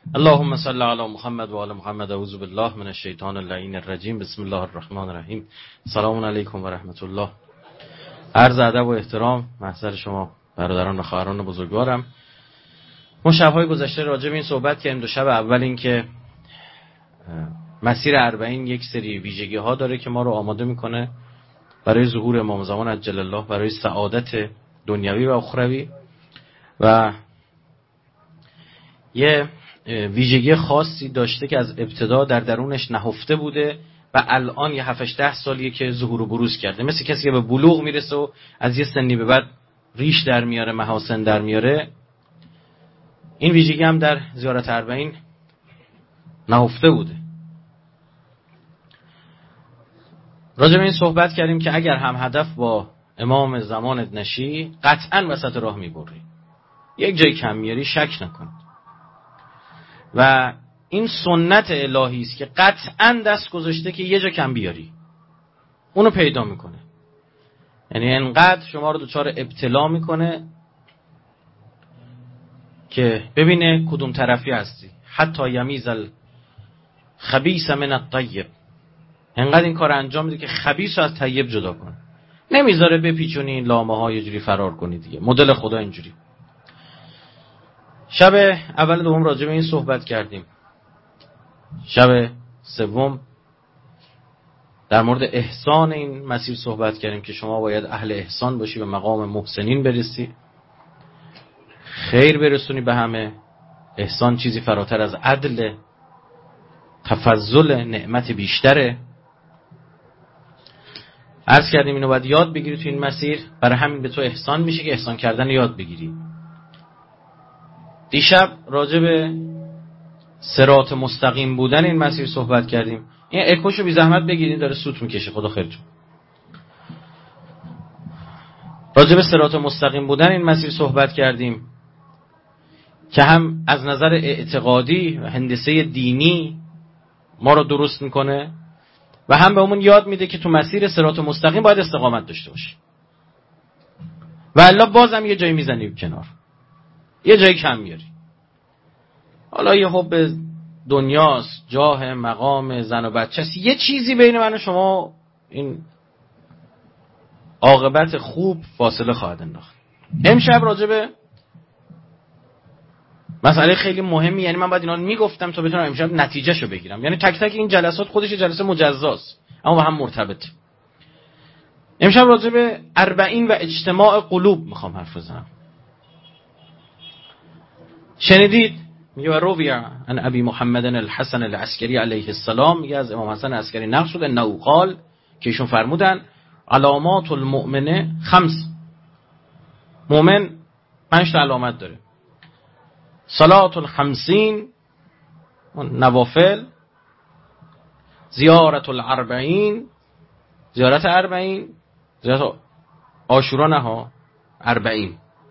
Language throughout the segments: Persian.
اللهم صل علی محمد و آل محمد. اعوذ بالله من الشیطان اللعین الرجیم. بسم الله الرحمن الرحیم. سلام علیکم و رحمت الله. عرض ادب و احترام محضر شما برادران و خواهران بزرگوارم. ما شب‌های گذشته راجع به این صحبت کردیم. دو شب اول این که مسیر 40 یک سری ویژگی‌ها داره که ما رو آماده میکنه برای ظهور امام زمان عجل الله، برای سعادت دنیوی و اخروی، و یه ویژگی خاصی داشته که از ابتدا در درونش نهفته بوده و الان یه 7-8 سالیه که ظهور و بروز کرده. مثل کسی که به بلوغ میرسه و از یه سنی به بعد ریش در میاره، محاسن در میاره. این ویژگی هم در زیارت 40 نهفته بوده. راجع به این صحبت کردیم که اگر هم هدف با امام زمانت نشی قطعاً وسط راه میبری، یک جای کم میاری، شک نکنید. و این سنت الهی است که قطعاً دست گذاشته که یه جا کم بیاری، اونو پیدا میکنه. یعنی انقدر شما رو دچار ابتلا میکنه که ببینه کدوم طرفی هستی، حتی یمیز الخبیث من الطیب. انقدر این کار انجام میده که خبیث رو از طیب جدا کنه، نمیذاره بپیچونی این لامه ها یه جوری فرار کنی دیگه. مدل خدا اینجوری. شب اول دوم راجع به این صحبت کردیم. شب سوم در مورد احسان این مسیر صحبت کردیم که شما باید اهل احسان باشی، به مقام محسنین برسی، خیر برسونی به همه. احسان چیزی فراتر از عدل، تفضل، نعمت بیشتره. عرض کردیم اینو باید یاد بگیری تو این مسیر، برای همین به تو احسان میشه که احسان کردن یاد بگیری. دیشب راجع به صراط مستقیم بودن این مسیر صحبت کردیم. این اکوشو بی زحمت بگیرید، داره سوت میکشه، خدا خیرتون. راجع به صراط مستقیم بودن این مسیر صحبت کردیم که هم از نظر اعتقادی و هندسه دینی ما رو درست میکنه و هم به همون یاد میده که تو مسیر صراط مستقیم باید استقامت داشته باشی، و الا بازم یه جایی میزنی کنار، یه جایی کم میاری. حالا یه حب دنیاست، جاه، مقام، زن و بچه است، یه چیزی بین من و شما این عاقبت خوب فاصله خواهد انداخت. امشب راجع به مسئله خیلی مهمی، یعنی من باید اینا رو میگفتم تا بتونم امشب نتیجهشو بگیرم. یعنی تک تک این جلسات خودش جلسه مجزاست اما با هم مرتبطه. امشب راجع به 40 و اجتماع قلوب میخوام حرف بزنم. شنیدید میگه و روی عن ابی محمد الحسن العسکری علیه السلام، میگه از امام حسن عسکری نقل شده انه قال، که ایشون فرمودن علامات المؤمن 5. مؤمن 5 تا علامت داره. صلات الخمسین، نوافل، زیارت 40، زیارت 40، زیارت عاشورا نه ها، 40.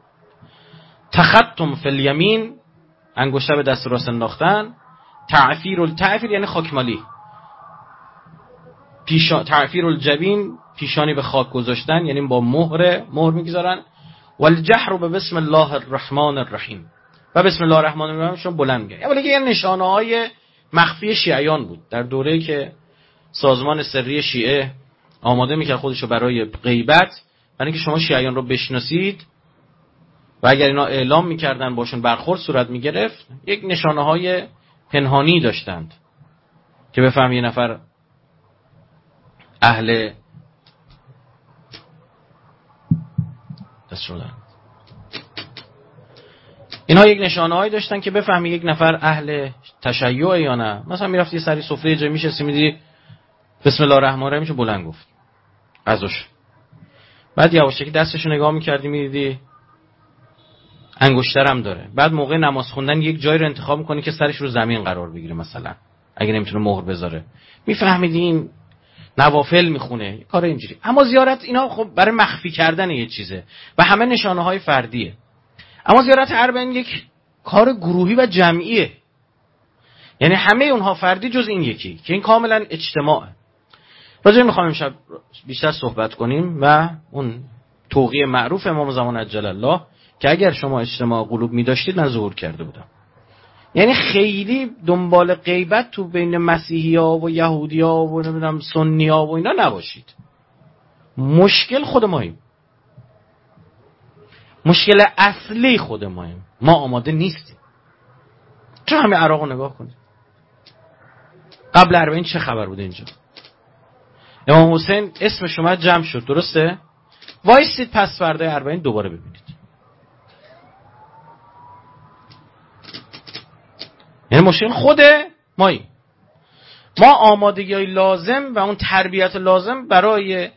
تختم فی الیمین، انگشته به دست راست انداختن. تعفیر التعفیر یعنی خاکمالی. تعفیر الجبین، پیشانی به خاک گذاشتن، یعنی با مهر میگذارن. والجهر به بسم الله الرحمن الرحیم، و بسم الله الرحمن الرحیم شون بلند میگه. اولی که یه نشانه‌های مخفی شیعیان بود در دوره‌ای که سازمان سری شیعه آماده میکرد خودشو برای غیبت، برای اینکه شما شیعیان رو بشناسید و اگر اینا اعلام میکردن باشون برخورد صورت میگرفت، یک نشانه‌های پنهانی داشتند که بفهم یه نفر اهل دست شدن. اینها یک نشانه‌هایی داشتن که بفهمی یک نفر اهل تشیع یا نه. مثلا میرفتی سری سفره جای میشستی میدی بسم الله الرحمن الرحیم چه بلند گفت غذاش، بعد یواشکی دستشو نگاه میکردی میدیدی انگشترم داره. بعد موقع نماز خوندن یک جایی رو انتخاب میکنی که سرش رو زمین قرار بگیره، مثلا اگه نمیتونه مهر بذاره. میفهمیدی این نوافل میخونه، کار اینجوری. اما زیارت اینا خب برای مخفی کردن یه چیزه و همه نشانه‌های فردیه. اما زیارت 40 یک کار گروهی و جمعیه، یعنی همه اونها فردی جز این یکی که این کاملا اجتماعه. راجع میخوام امشب بیشتر صحبت کنیم و اون توقیع معروف امام زمان عجل الله که اگر شما اجتماع قلوب می‌داشتید من ظهور کرده بودم. یعنی خیلی دنبال غیبت تو بین مسیحی‌ها و یهودی‌ها و نمیدونم سنی‌ها و اینا نباشید. مشکل خود ماییم. مشکل اصلی خود ماییم. ما آماده نیستیم. چون همه عراق رو نگاه کنید. قبل 40 چه خبر بوده اینجا؟ امام حسین اسمش اومد جمع شد، درسته؟ وایسید پس فردای 40 دوباره ببینید. یعنی مشکل خود ماییم. ما آمادگی لازم و اون تربیت لازم برای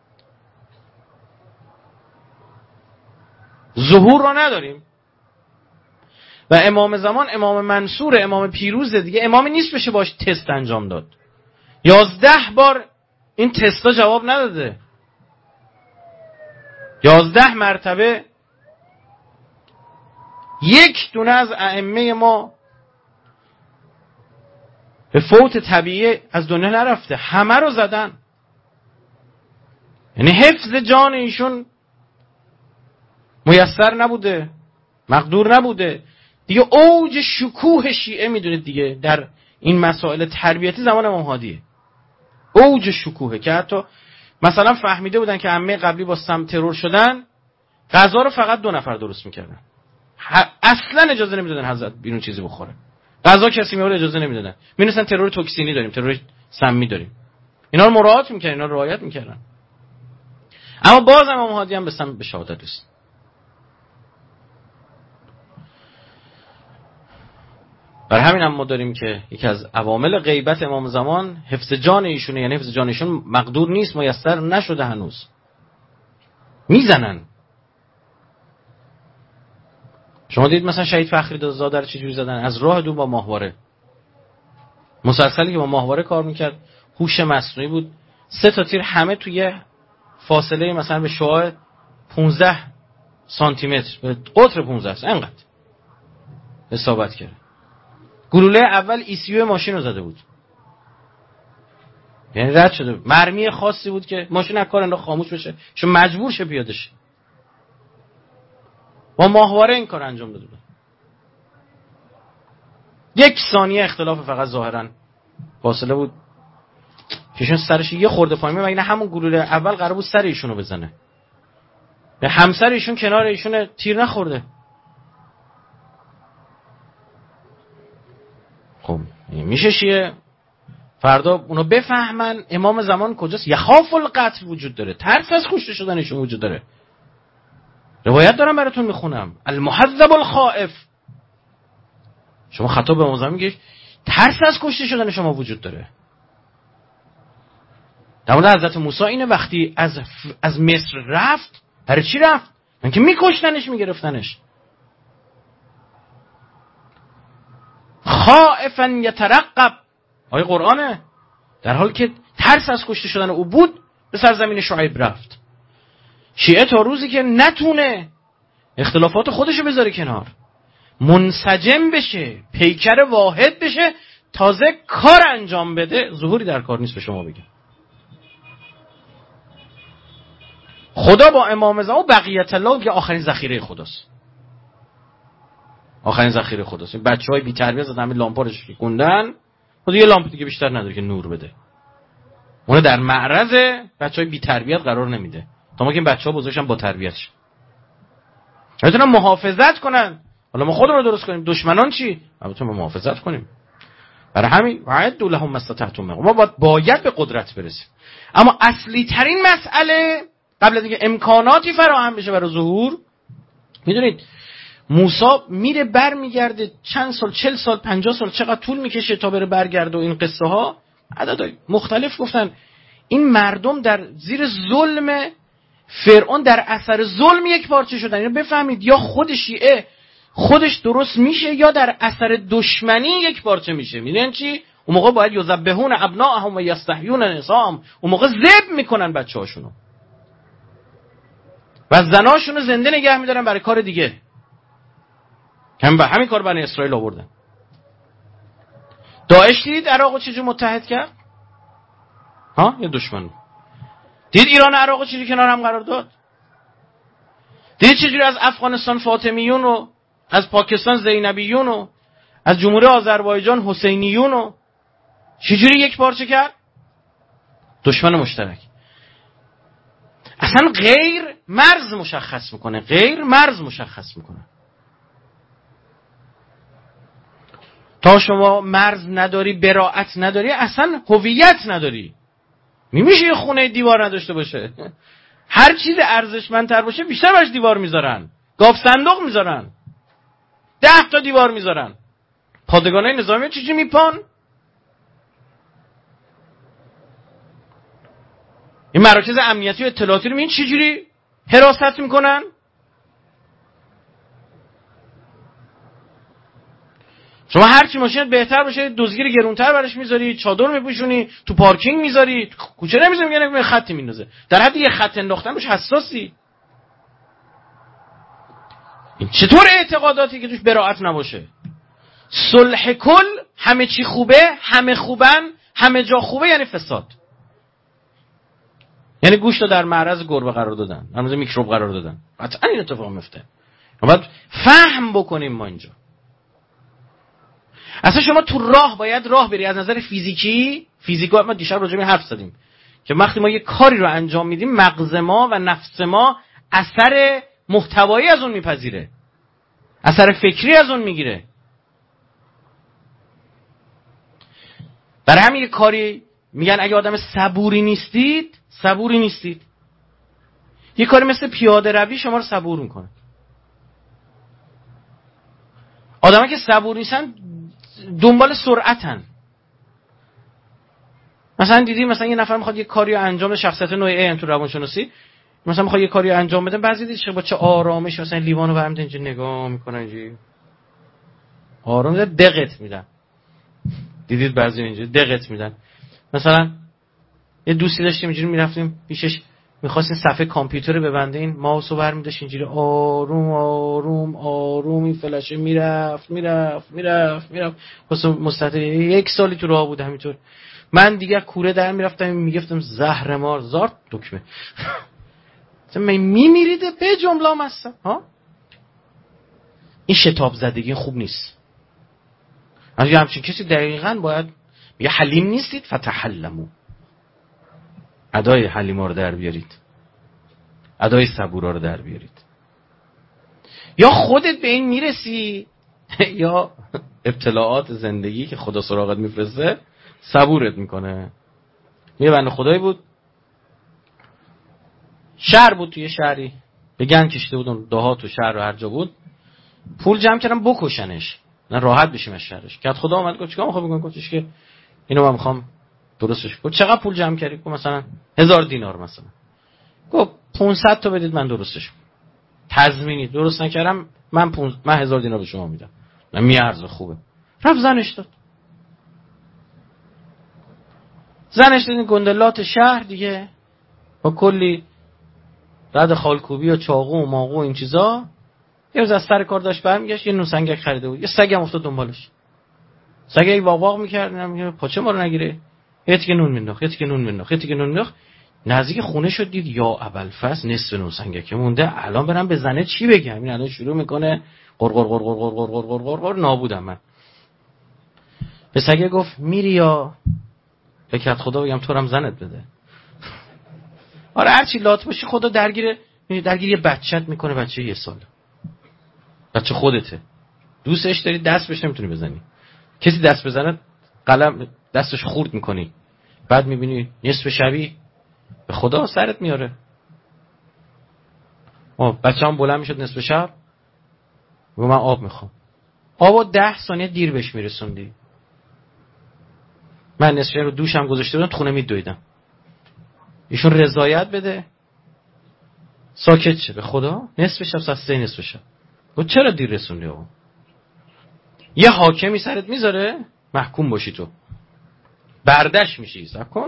ظهور رو نداریم. و امام زمان، امام منصور، امام پیروز دیگه امامی نیست بشه باش تست انجام داد. 11 بار این تستا جواب نداده. 11 مرتبه یک دونه از ائمه ما به فوت طبیعی از دنیا نرفته، همه رو زدن. یعنی حفظ جان ایشون میسر نبوده، مقدور نبوده. دیگه اوج شکوه شیعه میدونید دیگه در این مسائل تربیتی زمان امام هادیه. اوج شکوه که حتی مثلا فهمیده بودن که عمه قبلی با سم ترور شدن، غذا رو فقط 2 نفر درست میکردن. اصلا اجازه نمیدادن حضرت بیرون چیزی بخوره. غذا کسی میاره اجازه نمیدادن. می‌دونن ترور توکسینی داریم، ترور سمی داریم. اینا رو مراعات میکردن، اینا رو رعایت میکردن. اما باز امام هادی هم به شهادت رسید. برای همین هم ما داریم که یکی از عوامل غیبت امام زمان حفظ جان ایشونه. یعنی حفظ جان ایشون مقدور نیست، میسر نشده هنوز. میزنن. شما دید مثلا شهید فخری زاده رو چجوری زدن؟ از راه دور با ماهواره. مسلسلی که با ماهواره کار میکرد، هوش مصنوعی بود. 3 تا تیر همه توی فاصله مثلا به شعاع 15 سانتی متر، به قطر 15 است، انقدر اصابت کرد. گلوله اول ECU ماشین رو زده بود. یعنی رد شده. مرمی خاصی بود که ماشین از کار انداخت خاموش بشه، چون مجبور شه پیاده شه. با ماهواره این کار انجام داده بود. 1 ثانیه اختلاف فقط ظاهرا فاصله بود. کهشون سرش یه خورده پایین، مگه نه همون گلوله اول قرار بود سر ایشونو بزنه. به همسر ایشون کنار ایشون تیر نخورده. خب میشه شیعه فردا اونو بفهمن امام زمان کجاست. یخاف القتل وجود داره، ترس از کشته شدنشون وجود داره. روایت دارم براتون میخونم. المحذب الخائف. شما خطاب به امام زمان میگید ترس از کشته شدن شما وجود داره. در مورد حضرت موسی اینه، وقتی از مصر رفت، برای چی رفت؟ اینکه میکشتنش، میگرفتنش. خائفا یترقب، آیه قرآنه. در حالی که ترس از کشته شدن او بود به سرزمین شعیب رفت. شیعه تا روزی که نتونه اختلافات خودشو بذاره کنار، منسجم بشه، پیکر واحد بشه، تازه کار انجام بده، ظهوری در کار نیست. به شما بگم خدا با امام زمان بقیت الله که آخرین ذخیره خداست. آخرین ذخیره خداست. این بچهای بی تربیت زدن همین لامپا رو شکوندن، خود یه لامپ دیگه بیشتر نداره که نور بده. اون در معرض بچهای بی تربیت قرار نمیده تا ما که این بچه‌ها بزرگشن با تربیت شن، بتونن محافظت کنن. حالا ما خودمون رو درست کنیم، دشمنان چی؟ ما بتونیم محافظت کنیم. برای همین وعدوا لهم ما استطعتم، ما باید به قدرت برسیم. اما اصلی ترین مسئله قبل از اینکه امکاناتی فراهم بشه برای ظهور، میدونید موسی میره برمیگرده چند سال، 40 سال، 50 سال، چقدر طول میکشه تا بره برگرده. و این قصه ها عدد مختلف گفتن. این مردم در زیر ظلم فرعون در اثر ظلم یک پارچه شدن. اینو بفهمید، یا خود شیعه خودش درست میشه یا در اثر دشمنی یک پارچه میشه. میدونن چی؟ اون موقع باید یذبحون ابناءهم و یستحیون نساءهم. اون موقع ذبح میکنن بچه‌هاشونو و زناشونو زنده نگه میدارن برای کار دیگه. همین کار بنی اسرائیل آوردن. داعش دید عراقو چجوری متحد کرد؟ یه دشمن. دید ایران و عراقو چجوری کنار هم قرار داد؟ دید چجوری از افغانستان فاطمیون و از پاکستان زینبیون و از جمهوری آذربایجان حسینیونو چجوری یک پارچه کرد؟ دشمن مشترک. اصلا غیر مرز مشخص میکنه، غیر مرز مشخص میکنه. تا شما مرز نداری، براءت نداری، اصلا هویت نداری. نمیشه یه خونه دیوار نداشته باشه. هر چیز ارزشمندتر باشه بیشتر باش دیوار میذارن، گاف صندوق میذارن، 10 تا دیوار میذارن. پادگانای نظامی چجوری میپان؟ این مراکز امنیتی و اطلاعاتی رو میبین چجوری حراست میکنن؟ شما هرچی ماشینت بهتر باشه دزدگیر گرونتر براش میذاری، چادر میپوشونی، تو پارکینگ میذاری، کوچه نمیذاری، میگن یه خطی میندازه. در حد یه خط انداختن بهش حساسی. این چطور اعتقاداتی که توش براءت نباشه؟ صلح کل، همه چی خوبه، همه خوبن، همه جا خوبه، یعنی فساد. یعنی گوشت رو در معرض گربه قرار دادن، در معرض میکروب قرار دادن. قطعا این اتفاق میفته. باید فهم بکنیم ما اینجا. اصلا شما تو راه باید راه بری از نظر فیزیکی ما دیشب راجع به حرف زدیم که وقتی ما یه کاری رو انجام میدیم مغز ما و نفس ما اثر محتوایی از اون میپذیره، اثر فکری از اون میگیره. برای همین یه کاری میگن اگه آدم صبوری نیستید یه کاری مثل پیاده روی شما رو صبور میکنه. آدمایی که صبور نیستن دنبال سرعتن. مثلا دیدی مثلا یه نفر میخواد یه کاری رو انجام بده، شخصیت نوع A تو روانشناسی مثلا میخواد یه کاری رو انجام بده، بعضی دیدی با چه آرامش مثلا لیوانو برمی‌داره اینجا نگاه میکنه، اینجوری آرام دقت میدن. دیدید بعضی اینجوری دقت میدن. مثلا یه دوستی داشتیم اینجوری میرفتیم پیشش، می‌خواستیم صفحه کامپیوتر رو ببندین، ماوس رو برمی‌داشت اینجوری آروم آروم آروم این فلاشه میرفت واسه مستطیل 1 سالی تو راه بود همینطور. من دیگه کوره در میرفتم میگفتم زهر مار زارت دکمه. مثلا میمیرید به جمله هستم ها. این شتاب زدگی خوب نیست. اگه همچین کسی دقیقاً باید میگه حلیم نیستید فتحلمو، ادای حلیما رو در بیارید، ادای صبورا رو در بیارید. یا خودت به این میرسی یا ابتلاعات زندگی که خدا سراغت میفرسته صبورت میکنه. یه بنده خدایی بود، شهر بود، توی شهری به گند کشیده بودن، دهات و شهر و هر جا بود، پول جمع کردن بکشنش، نه راحت بشیم از شهرش. که خدا اومد گفت چیکار می‌خوای بکنی؟ گفتش که اینو من می‌خوام درستش. گفت چقدر پول جمع کردی؟ گفت مثلا 1000 دینار مثلا. گفت 500 تا بدید من درستش کنم. تضمینی درست نکردم من 1000 دینار به شما میدم. من میارزه خوبه. رفت زنش داد. زنش داد گندلات شهر دیگه با کلی رد خالکوبی و چاقو و ماقو و این چیزا. یه روز از سر کار داشت برمیگشت، یه نوسنگک خریده بود، یه سگ هم افتاد دنبالش. سگی واق واق میکرد، میگه پاچه ما رو نگیره. یه تیکه نون مینداخت. نزدیک خونه شد دید یا ابوالفضل نصف نوسنگک مونده، الان برم به زنه چی بگم؟ این الان شروع میکنه قرقر نابودم من. به سگه گفت میری یا به کت خدا بگم تو هم زنت بده. آره هر چی لات باشی خدا درگیر یه بچت میکنه، بچه 1 سال، بچه خودته، دوستش داری دست بهش نمیتونی بزنی، کسی دست بزنه قلم دستش خورد میکنی، بعد میبینی نصف شبی به خدا سرت میاره. بچه‌ام بلند میشد نصف شب و من آب میخوام، آبو 10 ثانیه دیر بهش میرسوندی. من نصف شب رو دوشم گذاشته بودم تو خونه میدویدم، ایشون رضایت بده ساکت شه، به خدا نصف شب ساعت 3 نصف شب. گفت چرا دیر رسوندی آقا؟ یه حاکمی سرت میذاره محکوم باشی، تو بردش میشی. صبر کن.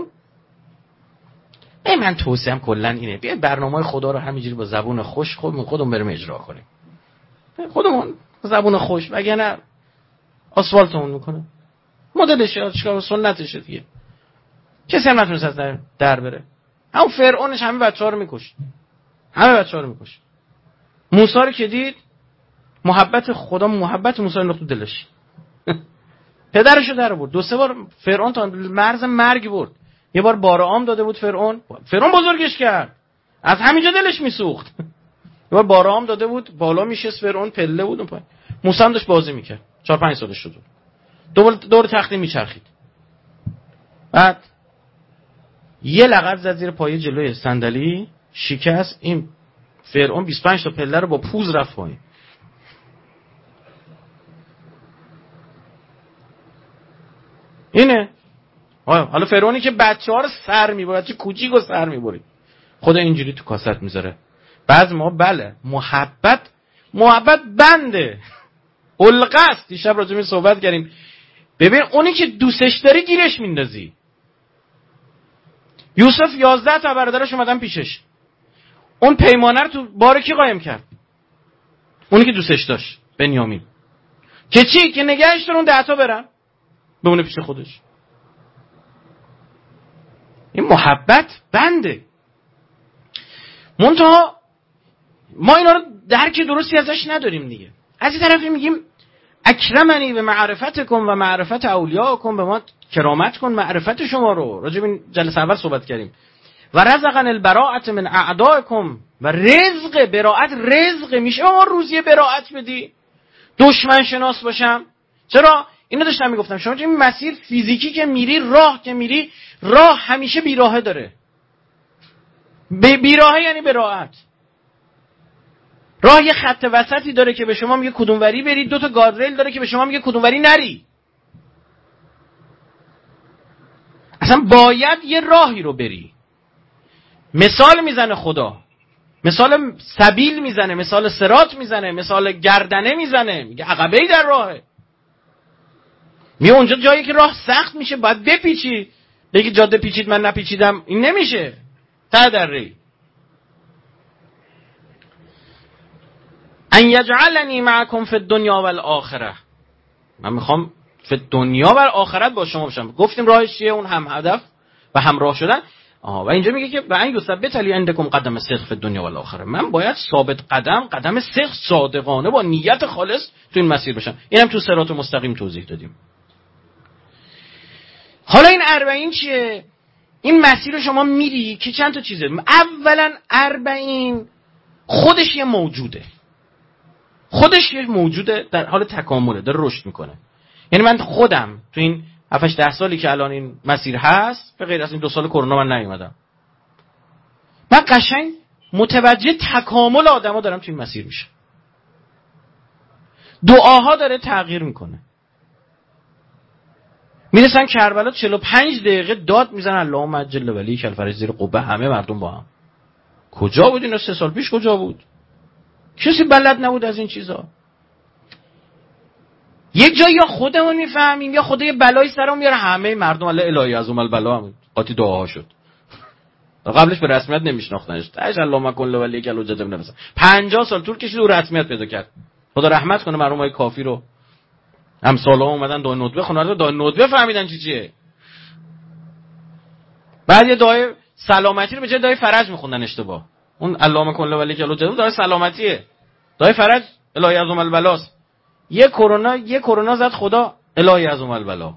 من توصیه‌ام کلا اینه بیاید برنامه‌های خدا رو همینجوری با زبون خوش خودمون بریم اجرا کنیم. خودمون زبون خوش، وگرنه آسفالتمون میکنه. مدلش چیکار سنتشه دیگه. کسی هم نتونست از در بره. همون فرعونش همه بچه‌ها رو میکشت. موسی رو که دید محبت خدا، محبت موسی انداخت تو دلش. پدرشو در آورد. 2-3 بار فرعون تا مرز مرگ برد. یه بار بارعام داده بود فرعون بزرگش کرد، از همینجا دلش میسوخت. یه بار بارعام داده بود، بالا میشست فرعون، پله بود اون پایین. موسی هم داشت بازی میکرد، 4-5 سالش شد، دور تختی میچرخید. بعد یه لغت زد زیر پای جلوی صندلی، شکست. این فرعون 25 تا پله رو با پوز رفت پایین. اینه. حالا فرعونی که بچه‌ها رو سر میبره، چه کوچیکو سر میبره، خدا اینجوری تو کاست میذاره. بعض ما بله محبت بنده القصد. دیشب راجع به صحبت کردیم. ببین اونی که دوستش داری گیرش میندازی. یوسف 11 تا برادرش اومدن پیشش، اون پیمانه رو تو بار کی قایم کرد؟ اونی که دوستش داشت، بنیامین. که چی؟ که نگهش دارن 10 تا برن بمونه پیش خودش. این محبت بنده. منتها ما اینا رو درک درستی ازش نداریم دیگه. از این طرفی میگیم اکرمنی به معرفتکم و معرفت اولیاءکم، به ما کرامت کن معرفت شما رو. راجع به این جلسه اول صحبت کردیم. و رزقن البراءة من اعدائکم، و رزق براءت، رزق میشه ما روزی براءت بدی، دشمن شناس باشم. چرا اینو داشتم میگفتم، شما این مسیر فیزیکی که میری، راه همیشه بیراهه داره. بیراهه یعنی براءت. راه یه خط وسطی داره که به شما میگه کدوم وری برید، 2 تا گاردریل داره که به شما میگه کدوم وری نری. اصلا باید یه راهی رو بری. مثال میزنه خدا، مثال سبیل میزنه، مثال صراط میزنه، مثال گردنه میزنه، میگه عقبه‌ای در راهه. میگه اونجا جایی که راه سخت میشه باید بپیچی. بگی جاده پیچید من نپیچیدم، این نمیشه. ته در ری. ان یجعلنی معکم فی الدنیا والآخره، من میخوام فی دنیا و آخرت با شما باشم. گفتیم راهش چیه؟ اون هم هدف و همراه شدن. و اینجا میگه که و ان یثبت لی عندکم قدم صدق فی الدنیا والآخره، من باید ثابت قدم صدق، صادقانه با نیت خالص تو این مسیر باشم. اینم تو صراط مستقیم توضیح دادیم. حالا این 40 چیه؟ این مسیر رو شما میری که چند تا چیزه. اولا 40 خودش یه موجوده در حال تکامله، داره رشد میکنه. یعنی من خودم تو این 7-10 سالی که الان این مسیر هست، به غیر از این 2 سال کرونا من نیومدم، من قشنگ متوجه تکامل آدما دارم تو این مسیر میشه. دعاها داره تغییر میکنه. میرسن کربلا 45 دقیقه داد میزنن اللهم عجل ولی کل فرج زیر قبه، همه مردم با هم. کجا بود اینا 3 سال پیش؟ کجا بود؟ کسی بلد نبود از این چیزا. یک جایی یا خودمون میفهمیم یا خدا یه بلایی سرمون میاره، همه مردم الله الهی عظم البلا هم قاطی دعاها شد. قبلش به رسمیت نمیشناختنش. تاش اللهم کن ولی کل وجد ابن نفس. 50 سال طول کشید او رسمیت پیدا کرد. خدا رحمت کنه مرحومای کافی رو. امثالها اومدن دعای ندبه خوندن، دعای ندبه فهمیدن چیه. بعد یه دعای سلامتی رو به جای دعای فرج میخوندن اشتباه. اون اللهم کن ولی کل وجد دعای سلامتیه. دعای فرج الهی عظم البلاست. یه کرونا زد خدا الهی عظم البلا.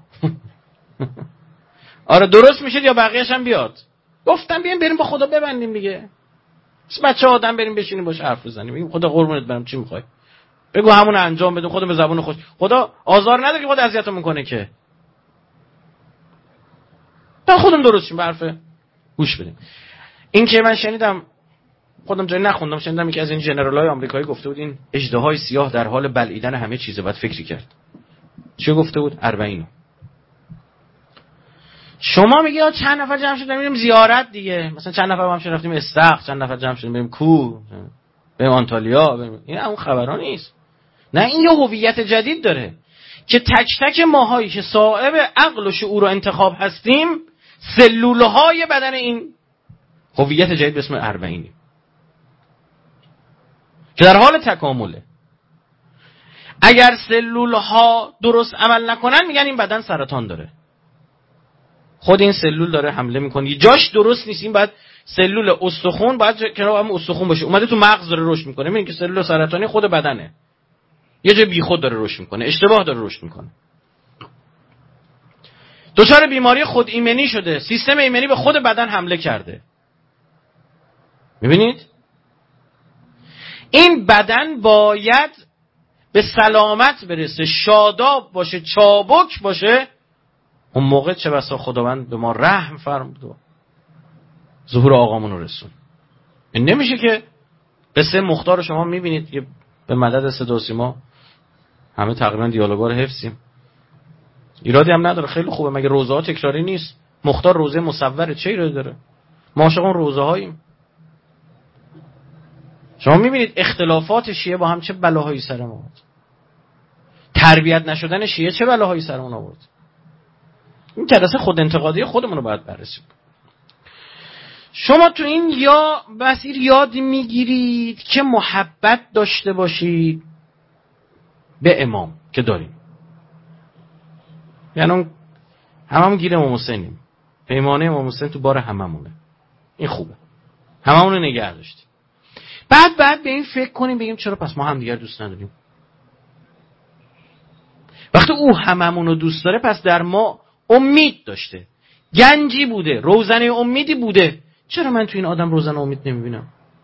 آره درست میشه یا بقیه‌اش هم بیاد. گفتم بیایم بریم با خدا ببندیم دیگه. بچه آدم بریم بشینیم باش حرف بزنیم. بگیم خدا قربونت برم چی میخوای؟ بگو همون انجام بدیم. خدا به زبون خوش. خدا آزار نداره که خدا اذیتمون کنه که. تا خودم درست شیم به حرف گوش بدیم. این که من شنیدم، خودم جایی نخوندم، شنیدم یکی از این ژنرال‌های آمریکایی گفته بود این اژدهای سیاه در حال بلعیدن همه چیزه، بعد فکری کرد. چی گفته بود؟ 40. شما میگی چند نفر جمع شدیم میریم زیارت دیگه، مثلا چند نفر هم شدیم رفتیم استخر، چند نفر جمع شدیم بریم کوه، بریم آنتالیا، بریم. این اون خبرا نیست. نه، این یه هویت جدید داره که تک تک ماهایی که صاحب عقل و شعور و انتخاب هستیم، سلولهای بدن این هویت جدید به اسم 40 که در حال تکامله. اگر سلولها درست عمل نکنن میگن این بدن سرطان داره. خود این سلول داره حمله میکنه، جاش درست نیست. این بعد سلول استخون باید کنار هم استخون باشه، اومده تو مغز داره رشد میکنه. میگن که سلول سرطانی خود بدنه، یه جای بیخود داره رشد میکنه، اشتباه داره رشد میکنه. دچار بیماری خود ایمنی شده، سیستم ایمنی به خود بدن حمله کرده. میبینید؟ این بدن باید به سلامت برسه، شاداب باشه، چابک باشه. اون موقع چه بسا خداوند به ما رحم فرمود و ظهور آقامون رو رسون. این نمیشه که قصه مختار شما میبینید که به مدد صدا و سیما همه تقریبا دیالوگا رو حفظیم، ایرادی هم نداره، خیلی خوبه، مگه روزه ها تکراری نیست؟ مختار روزه مصوره، چه ایرادی داره؟ ما عاشق اون روزه هاییم. شما میبینید اختلافات شیعه با هم چه بلاهایی سر ما آورد، تربیت نشدن شیعه چه بلاهایی سرمون آورد. این جلسه خود انتقادی خودمون رو باید بررسی کنیم. شما تو این یا مسیر یاد میگیرید که محبت داشته باشید به امام که داریم، یعنی هممون گیر امام حسینیم، پیمانه امام حسین تو بار هممونه، این خوبه، هممون رو نگه داشتیم. بعد به این فکر کنیم بگیم چرا پس ما هم دیگر دوست نداریم؟ وقتی او هممون رو دوست داره پس در ما امید داشته، گنجی بوده، روزنه امیدی بوده. چرا من تو این آدم روزنه امید نمیبینم؟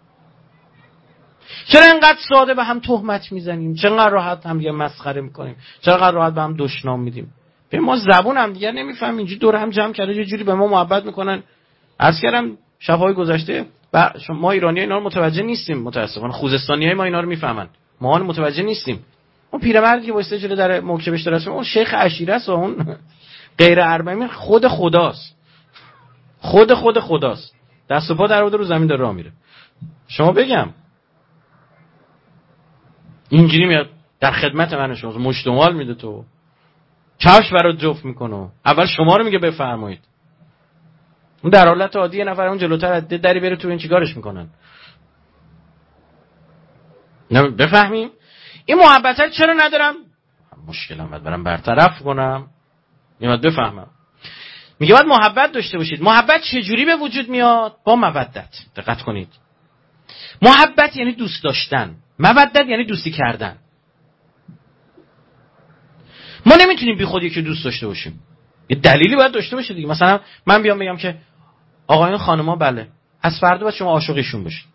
چرا اینقدر ساده به هم تهمت میزنیم؟ چرا اینقدر راحت هم دیگه مسخره میکنیم؟ چرا اینقدر راحت به هم دشنام میدیم؟ به ما زبون هم دیگه نمیفهمیم، اینجوری دور هم جمع کرده یه جوری به ما محبت میکنن. عرض کردم شب‌های گذشته ما ایرانی‌ها اینا رو متوجه نیستیم، متأسفانه خوزستانی‌های ما اینا رو میفهمن، ما متوجه نیستیم. اون پیرمردی که واسه جلوی در موکبش درست اون شیخ عشیره است و اون غیر اربعین خود خداست، خود خداست، دست و پا در آورده رو زمین داره راه میره. شما بگم اینجوری میاد در خدمت من، شما مشتمال میده، تو کفش برات جفت میکنه، اول شما رو میگه بفرمایید. اون در حالت عادی یه نفر اون جلوتر از دری بره تو، این چیکارش میکنن؟ نه بفهمیم این محبت چرا ندارم؟ مشکلم باید برم برطرف کنم، میاد بفهمم. میگه باید محبت داشته باشید. محبت چجوری به وجود میاد؟ با مودت. دقت کنید، محبت یعنی دوست داشتن، مودت یعنی دوستی کردن. ما نمیتونیم بی خود یکی دوست داشته باشیم، یه دلیلی باید داشته باشه دیگه. مثلا من بیام بگم که آقایون خانما بله از فردا باید شما عاشقشون بشید.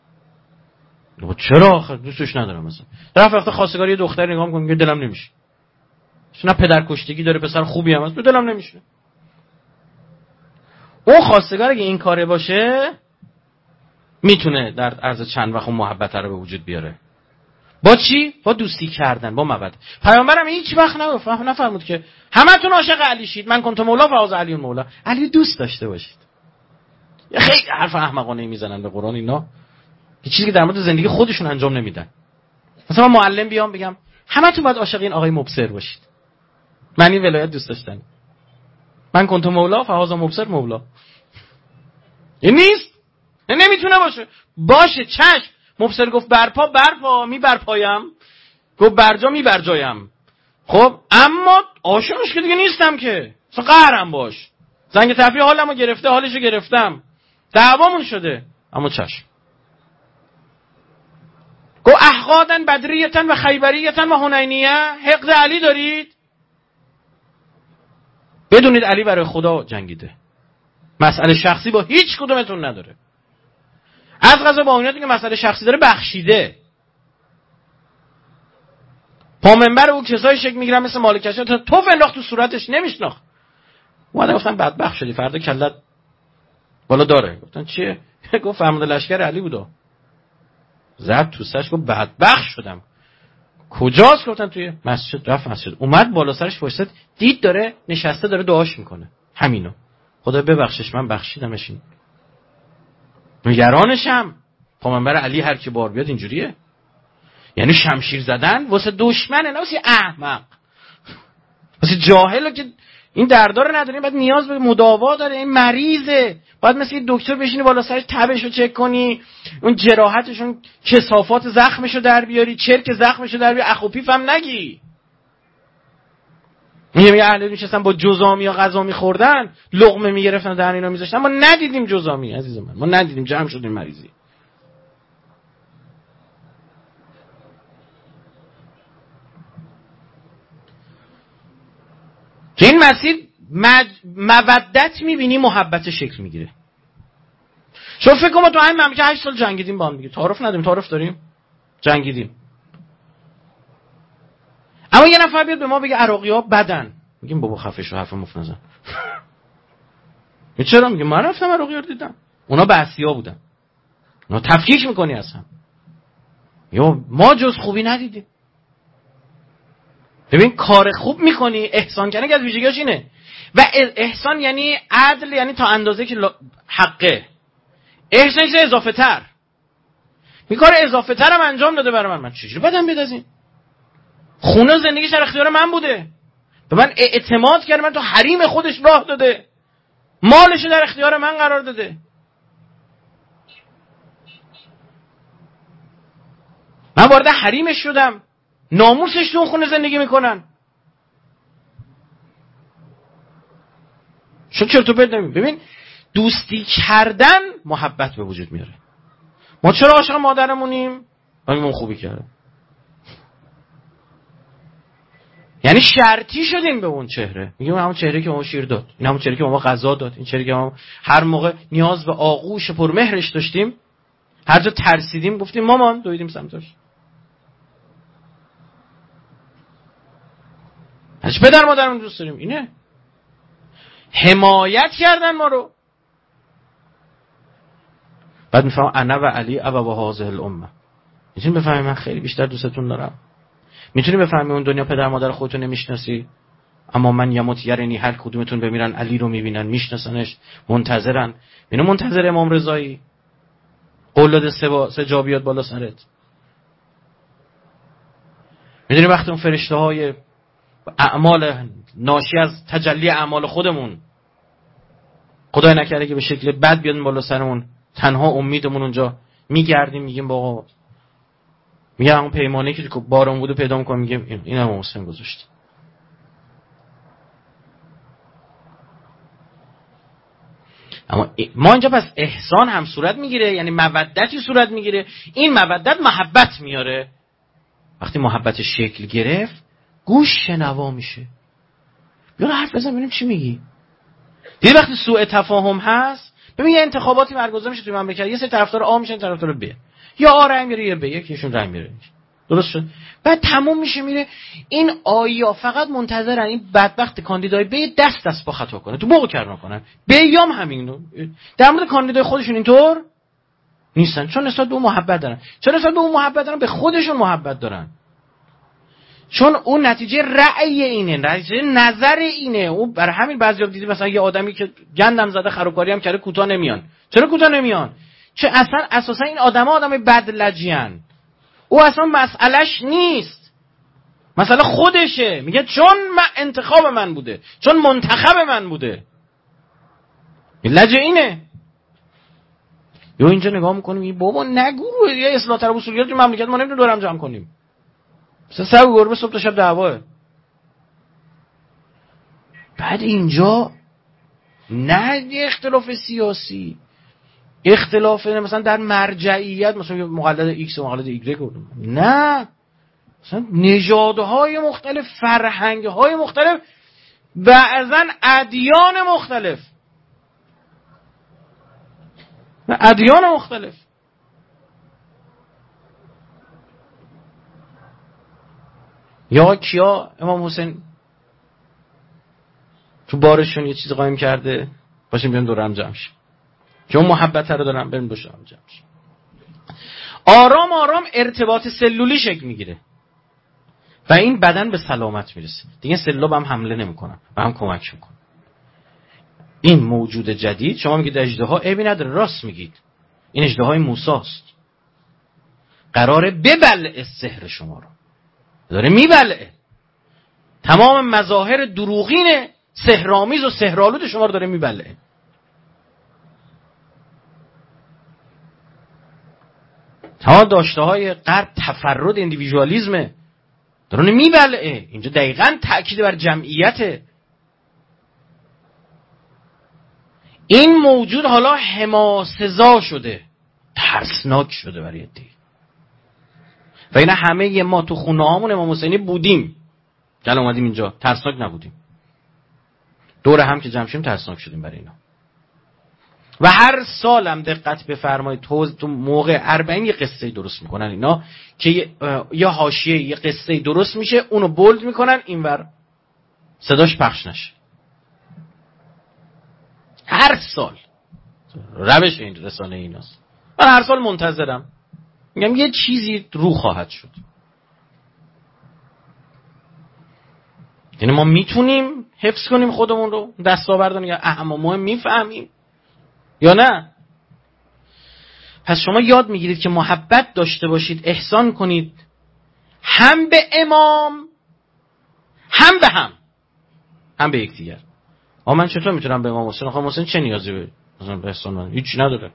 چرا آخه دوستش ندارم؟ مثلا طرف وقت خواستگاری دختر نگاه می‌کنه میگه دلم نمیشه، نه پدر کشتگی داره، پسر خوبی هم هست، دلم نمیشه. اون خواستگار اگه این کاره باشه میتونه در عرض چند وقت محبت رو به وجود بیاره. با چی؟ با دوستی کردن، با مودت. پیامبرم هیچ وقت نفرمود که همتون عاشق علی شید، من کنت مولا فاز علی مولا. علی دوست داشته باشید. خیلی حرف احمقانه میزنن به قرآن اینا، یه چیزی که در مورد زندگی خودشون انجام نمیدن. مثلا من معلم بیام بگم همتون باید عاشق این آقای مبصر باشید، من این ولایت دوست داشتن، من کنت مولا فاز مبصر مولا. این نیست، نمیتونه باشه چشم. مبصر گفت برپا میبرپایم، گفت برجا میبرجایم. خب اما عاشقش که دیگه نیستم که، اصلا قهرم باش، زنگ تفریح حالمو گرفته، حالشو گرفتم، دعوامون شده، اما چشم. گفت احقادن بدریتن و خیبریتن و حنینیه، حقد علی دارید؟ بدونید علی برای خدا جنگیده، مسئله شخصی با هیچ کدومتون نداره. از قضا با اونیاتی که مسئله شخصی داره بخشیده. پا منبر او کسایی شکل میگیرن مثل مالکشا توف انداخت تو صورتش، نمیشناخت. اومدن گفتن بدبخت شدی، فردا کلت بالا داره. گفتن چیه؟ گفت فرمانده لشکر علی بودا. زد تو سرش، گفت بدبخت شدم. کجاست؟ گفتن توی مسجد. رفت مسجد، اومد بالا سرش وایساد، دید داره نشسته داره دعاش میکنه، همینو خدا ببخشش من بخشیدمش. این نگرانشم، پا منبر علی هر کی بار بیاد اینجوریه، یعنی شمشیر زدن واسه دشمنه، نه واسه احمق، واسه جاهله که این دردار نداره، بعد نیاز به مداوا داره، این مریضه، باید مثل یه دکتر بشینی بالا سرش تبشو چک کنی، اون جراحتشون کثافات زخمشو در بیاری، چرک زخمشو در بیاری، اخوپیف هم نگی. میگه اهل میشستن با جزامی یا غذا میخوردن، لقمه میگرفتن در اینا میذاشتن. ما ندیدیم جزامی عزیز من، ما ندیدیم، جمع شدیم مریضی. تو این مسیر مودت میبینی محبت شکل میگیره. شما فکر کنم تو همین مملکت 8 سال جنگیدیم با هم دیگه، تعارف نداریم؟ تعارف داریم؟ جنگیدیم. اما یه نفر بیاد به ما بگه عراقی‌ها بدن، میگیم بابا خفه شو، حرف مفت نزن. چرا؟ میگه من رفتم عراقی‌ها رو دیدم، اونا بعثی‌ها بودن. اونا تفکیک میکنی اصلا. یا ما جز خوبی ندیدیم. ببین کار خوب میکنی، احسان کردن که از ویژگیاش اینه. و احسان یعنی عدل، یعنی تا اندازه که حقه. احسان چیز اضافه تر. می کار اضافه تر هم انجام داده برای من چجوری بدم بیاد از این؟ خونه زندگیش در اختیار من بوده، به من اعتماد کرده، من تو حریم خودش راه داده، مالش در اختیار من قرار داده. من وارد حریمش شدم، ناموسش تو اون خونه زندگی میکنن. چرت و پرت نمی. ببین دوستی کردن محبت به وجود میاره. ما چرا عاشق مادرمونیم؟ اون خوبی کرده. یعنی شرطی شدیم به اون چهره. میگیم همون چهره که ما شیر داد، این همون چهره که ما غذا داد، این چهره که ما هر موقع نیاز به آغوش پرمهرش داشتیم، هر جا ترسیدیم گفتیم مامان، دویدیم سمتش. هیچ پدر مادرمون دوست داریم اینه. حمایت کردن ما رو. بعد میفهم انا و علی ابوا هذه الامه. میتونی بفهمی من خیلی بیشتر دوستتون دارم. میتونی بفهمی اون دنیا پدر مادر خودتو نمیشناسی، اما من یموت یرنی، هر کدومتون بمیرن علی رو میبینن، میشناسنش، منتظرن. اینو منتظر امام رضایی قول داده سه جا بیاد بالا سرت. میدونی وقتی اون فرشته های اعمال ناشی از تجلی اعمال خودمون، خدای نکرده که به شکل بد بیاد بالا سرمون، تنها امیدمون اونجا میگردیم، میگیم بابا، میگم اون پیمانه که بارون بوده پیدا میکنم، میگیم این هم حسین گذاشت. اما ما اینجا پس احسان هم صورت میگیره، یعنی مودتی صورت میگیره. این مودت محبت میاره. وقتی محبت شکل گرفت گوش شنوا میشه. بیا حرف بزن ببینیم چی میگی. دیگه وقتی سوء تفاهم هست، ببین یه انتخاباتی برگزار میشه توی مملکت، یه سری طرفدار آ میشن، طرفدار ب، یا آ رنگ میره یا ب، یکیشون رنگ میره. درست شد؟ بعد تموم میشه میره. این آیا فقط منتظرن این بدبخت کاندیدای ب دست با خطا کنه، تو موقع کار نکنن. ب یام همینو در مورد کاندیدای خودشون اینطور نیستن، چون نسبت به اون محبت دارن. چون نسبت به اون محبت دارن، به خودشون محبت دارن. چون اون نتیجه رأی اینه، نتیجه نظر اینه. اون برای همین بعضیا دیدی مثلا یه آدمی که گندم زده، خرابکاری هم کرده، کوتاه نمیان. چرا کوتاه نمیان؟ چه اصلا اساسا این آدمای بدلجیان. او اصلا مسئلهش نیست، مسئله خودشه. میگه چون انتخاب من بوده، چون منتخب من بوده. لجه اینه. یا اینجا نگاه میکنیم بابا نگو یه اصلاح طلب اصولیات تو مملکت ما نمیتونیم دورم جمع کنیم. مثلا سر گربه صبح تا شب دعواه. بعد اینجا نه اختلاف سیاسی، اختلاف مثلا در مرجعیت، مثلا مقلد ایکس و مقلد ایگرگ، نه، مثلا نژادهای مختلف، فرهنگهای مختلف، بعضا ادیان مختلف و ادیان مختلف. یا کیا امام حسین تو بارشون یه چیز قایم کرده، باشیم بیان دور هم جمع شیم، چون محبت رو دارم، بریم باشه هم جمع شیم. آرام آرام ارتباط سلولی شکل میگیره و این بدن به سلامت میرسه. دیگه سلول هم حمله نمیکنن و هم کمک میکنن. این موجود جدید، شما میگید اژدها، عیبی نداره، راست میگید، این اژدهای موسی است، قراره ببلعه سحر شما رو، داره میبلعه تمام مظاهر دروغین سحرآمیز و سحرآلود شما رو، داره میبلعه. تا داشته های غرب تفرد، اندیویژوالیسم، داره میبلعه. اینجا دقیقاً تأکید بر جمعیته. این موجود حالا حماسزا شده، ترسناک شده برای عده. و اینا همه ما تو خونه هامون امام حسینی بودیم، که اومدیم اینجا ترسناک نبودیم. دور هم که جمع شدیم ترسناک شدیم برای اینا. و هر سال هم دقت بفرمایید تو موقع 40 یه قصه درست میکنن اینا که یا حاشیه یه قصه درست میشه، اونو بولد میکنن اینور صداش پخش نشه. هر سال روش این رسانه ایناست. من هر سال منتظرم، میگم یه چیزی رو خواهد شد. یعنی ما میتونیم حفظ کنیم خودمون رو، دستاوردن یا مهم میفهمیم یا نه؟ پس شما یاد میگیرید که محبت داشته باشید، احسان کنید، هم به امام هم به هم به یکدیگر. من چطور میتونم به امام حسین؟ آقا حسین چه نیازی به مثلا احسان من؟ هیچ نداره.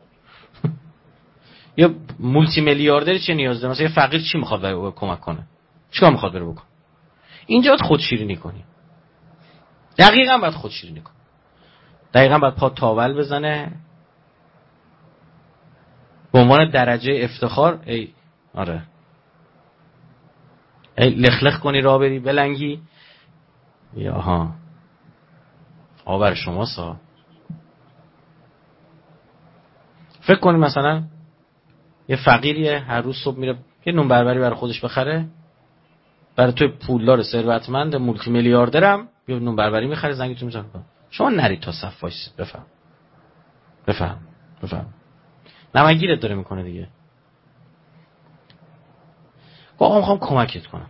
یا مولتی میلیاردر چه نیاز داره؟ مثلا یه فقیر چی میخواد کمک کنه؟ چیکار میخواد بره بکنه؟ اینجا باید خودشیرینی کنی. دقیقاً باید خودشیرینی کنی. دقیقاً باید پا تاول بزنه به عنوان درجه افتخار. آره لخلخ کنی راه بری بلنگی، یا آور شما سا. فکر کنی مثلا یه فقیریه هر روز صبح میره یه نون بربری برای خودش بخره، برای توی پولدار ثروتمند مولتی میلیاردرم یه نون بربری میخره، زنگتون میزنه. شما نرید تا صف وایسید. بفهم نمگیرت داره میکنه دیگه. آقا میخوام کمکت کنم.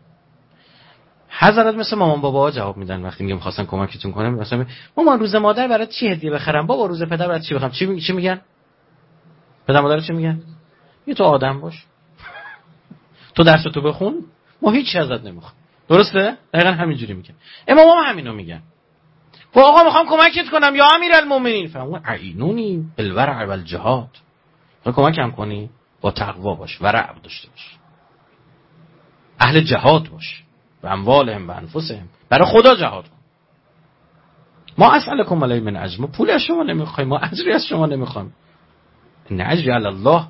حضرت مثل مامان باباها جواب میدن وقتی میگم خواستن کمکتون کنم. مثلا مامان روز مادر برات چی هدیه بخرم؟ بابا روز پدر برات چی بخرم؟ چی میگن؟ پدر مادر چی میگن؟ یه تو آدم باش، تو درستو بخون، ما هیچ ازت نمیخوام. درسته؟ دقیقاً همینجوری میگن. امام هم همینو میگن. آقا میخوام کمکت کنم یا امیرالمومنین. فهمون عینونی بالورع والجهاد. کمکم کنی؟ با تقوا باش، ورع داشته باش، اهل جهاد باش، به اموالهم و انفسهم، برای خدا جهاد کن. ما اسألکم علیه من اجر، ما پول از شما نمیخوایم، ما اجری از شما نمیخوایم. ان اجری علی الله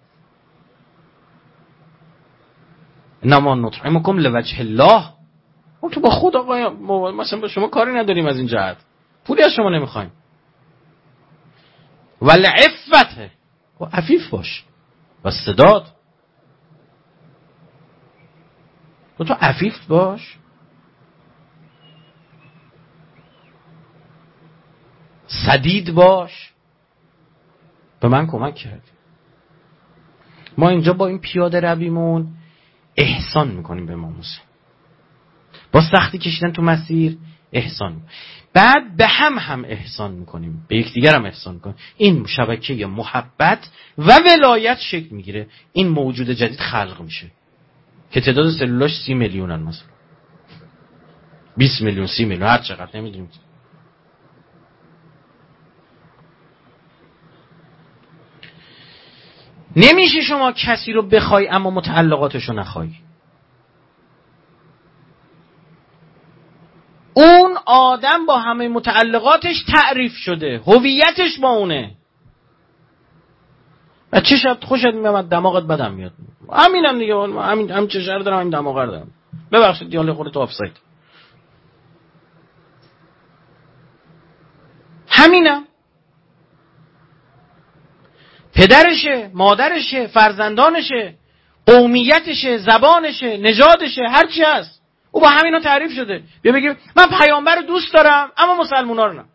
انما نطعمکم لوجه الله. ما تو با خدا مثلا با شما کاری نداریم از این جهت، پولی از شما نمیخوایم. والعفته، و عفیف باش، و سداد، تو عفیف باش، سدید باش. به من کمک کردی. ما اینجا با این پیاده رویمون احسان میکنیم به امام حسین، با سختی کشیدن تو مسیر احسان، بعد به هم احسان میکنیم، به یکدیگر هم احسان میکنیم. این شبکه محبت و ولایت شکل میگیره. این موجود جدید خلق میشه که تعداد سلولاش 30 میلیونن، مثلا 20 میلیون، 30 میلیون، هر چقدر نمیدونیم. نمیشه شما کسی رو بخوای اما متعلقاتش رو نخوای. اون آدم با همه متعلقاتش تعریف شده، هویتش با اونه. و چه شب خوشت میاد، دماغت بدم میاد. همینم دیگه، همین چشر دارم، همین دماغ رو دارم. ببخشید دیاله خودت آفساید. همینم. پدرشه، مادرشه، فرزندانشه، قومیتشه، زبانشه، نژادشه، هر چی هست او با همینا تعریف شده. بیا بگی من پیامبر رو دوست دارم اما مسلمونا رو نه.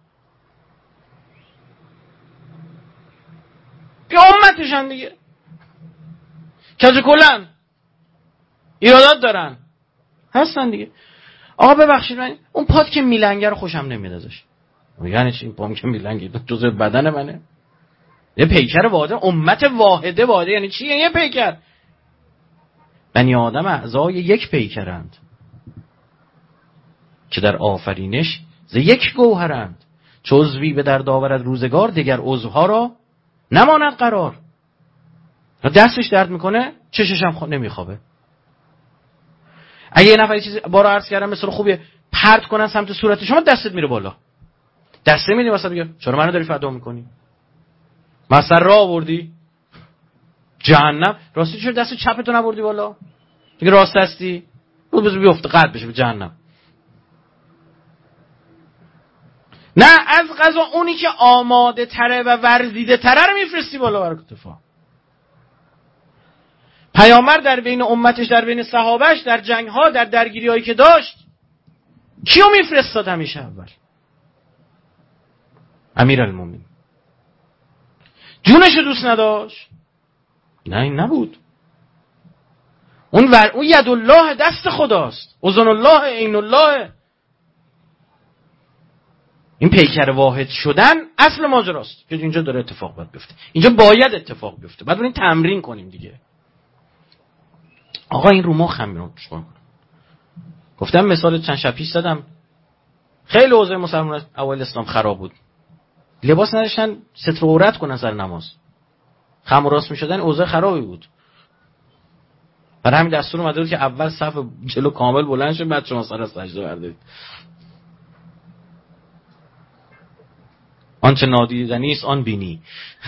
بیا امتشن دیگه، کج کلن ایرادات دارن هستن دیگه. آقا ببخشید من اون پات که میلنگه رو خوشم نمیاد ازش. یعنی چی؟ پام که میلنگه جزء بدن منه؟ یه پیکر واحده، امت واحده واحده یعنی چی؟ یه پیکر. بنی آدم اعضای یک پیکرند که در آفرینش ز یک گوهرند. چو عضوی به درد آورد روزگار، دیگر عضوها را نماند قرار. دستش درد میکنه چشش هم نمیخوابه. اگه یه نفر یه چیزی بارا عرض کردم مثلا خوبیه پرت کنن سمت صورت شما، دستت میره بالا، دسته میدی واسه بگه چرا منو داری فدا میکنی؟ مثلا راه آوردی جهنم، راستی چرا دست چپتو نبردی بالا؟ دیگه راست هستی بذار بیفته قلب بشه به جهنم. نه از قضا اونی که آماده تره و ورزیده تره رو میفرستی بالا بر کتفا. پیامبر در بین امتش، در بین صحابهش، در جنگ ها، در درگیری هایی که داشت، کیو میفرستاد همیشه اول؟ امیرالمومنین. جونشو دوست نداشت؟ نه این نبود. اون ید الله دست خداست، اذن الله عین الله. این پیکر واحد شدن اصل ماجراست که اینجا داره اتفاق باید بیفته. اینجا باید اتفاق بیفته. بعد بریم تمرین کنیم دیگه. آقا این رو مخم میرون چیکار کنم؟ گفتم مثال چند شب پیش زدم. خیلی اوضاع مسلمان اول اسلام خراب بود. لباس نداشتن ستر و عورت کنن سر نماز. خم و راست میشدن، اوضاع خرابی بود. برای همین دستور اومده بود که اول صف جلو کامل بلند شه، بعد شما سر از سجده بردارید. آنچه نادیدنی است آن بینی.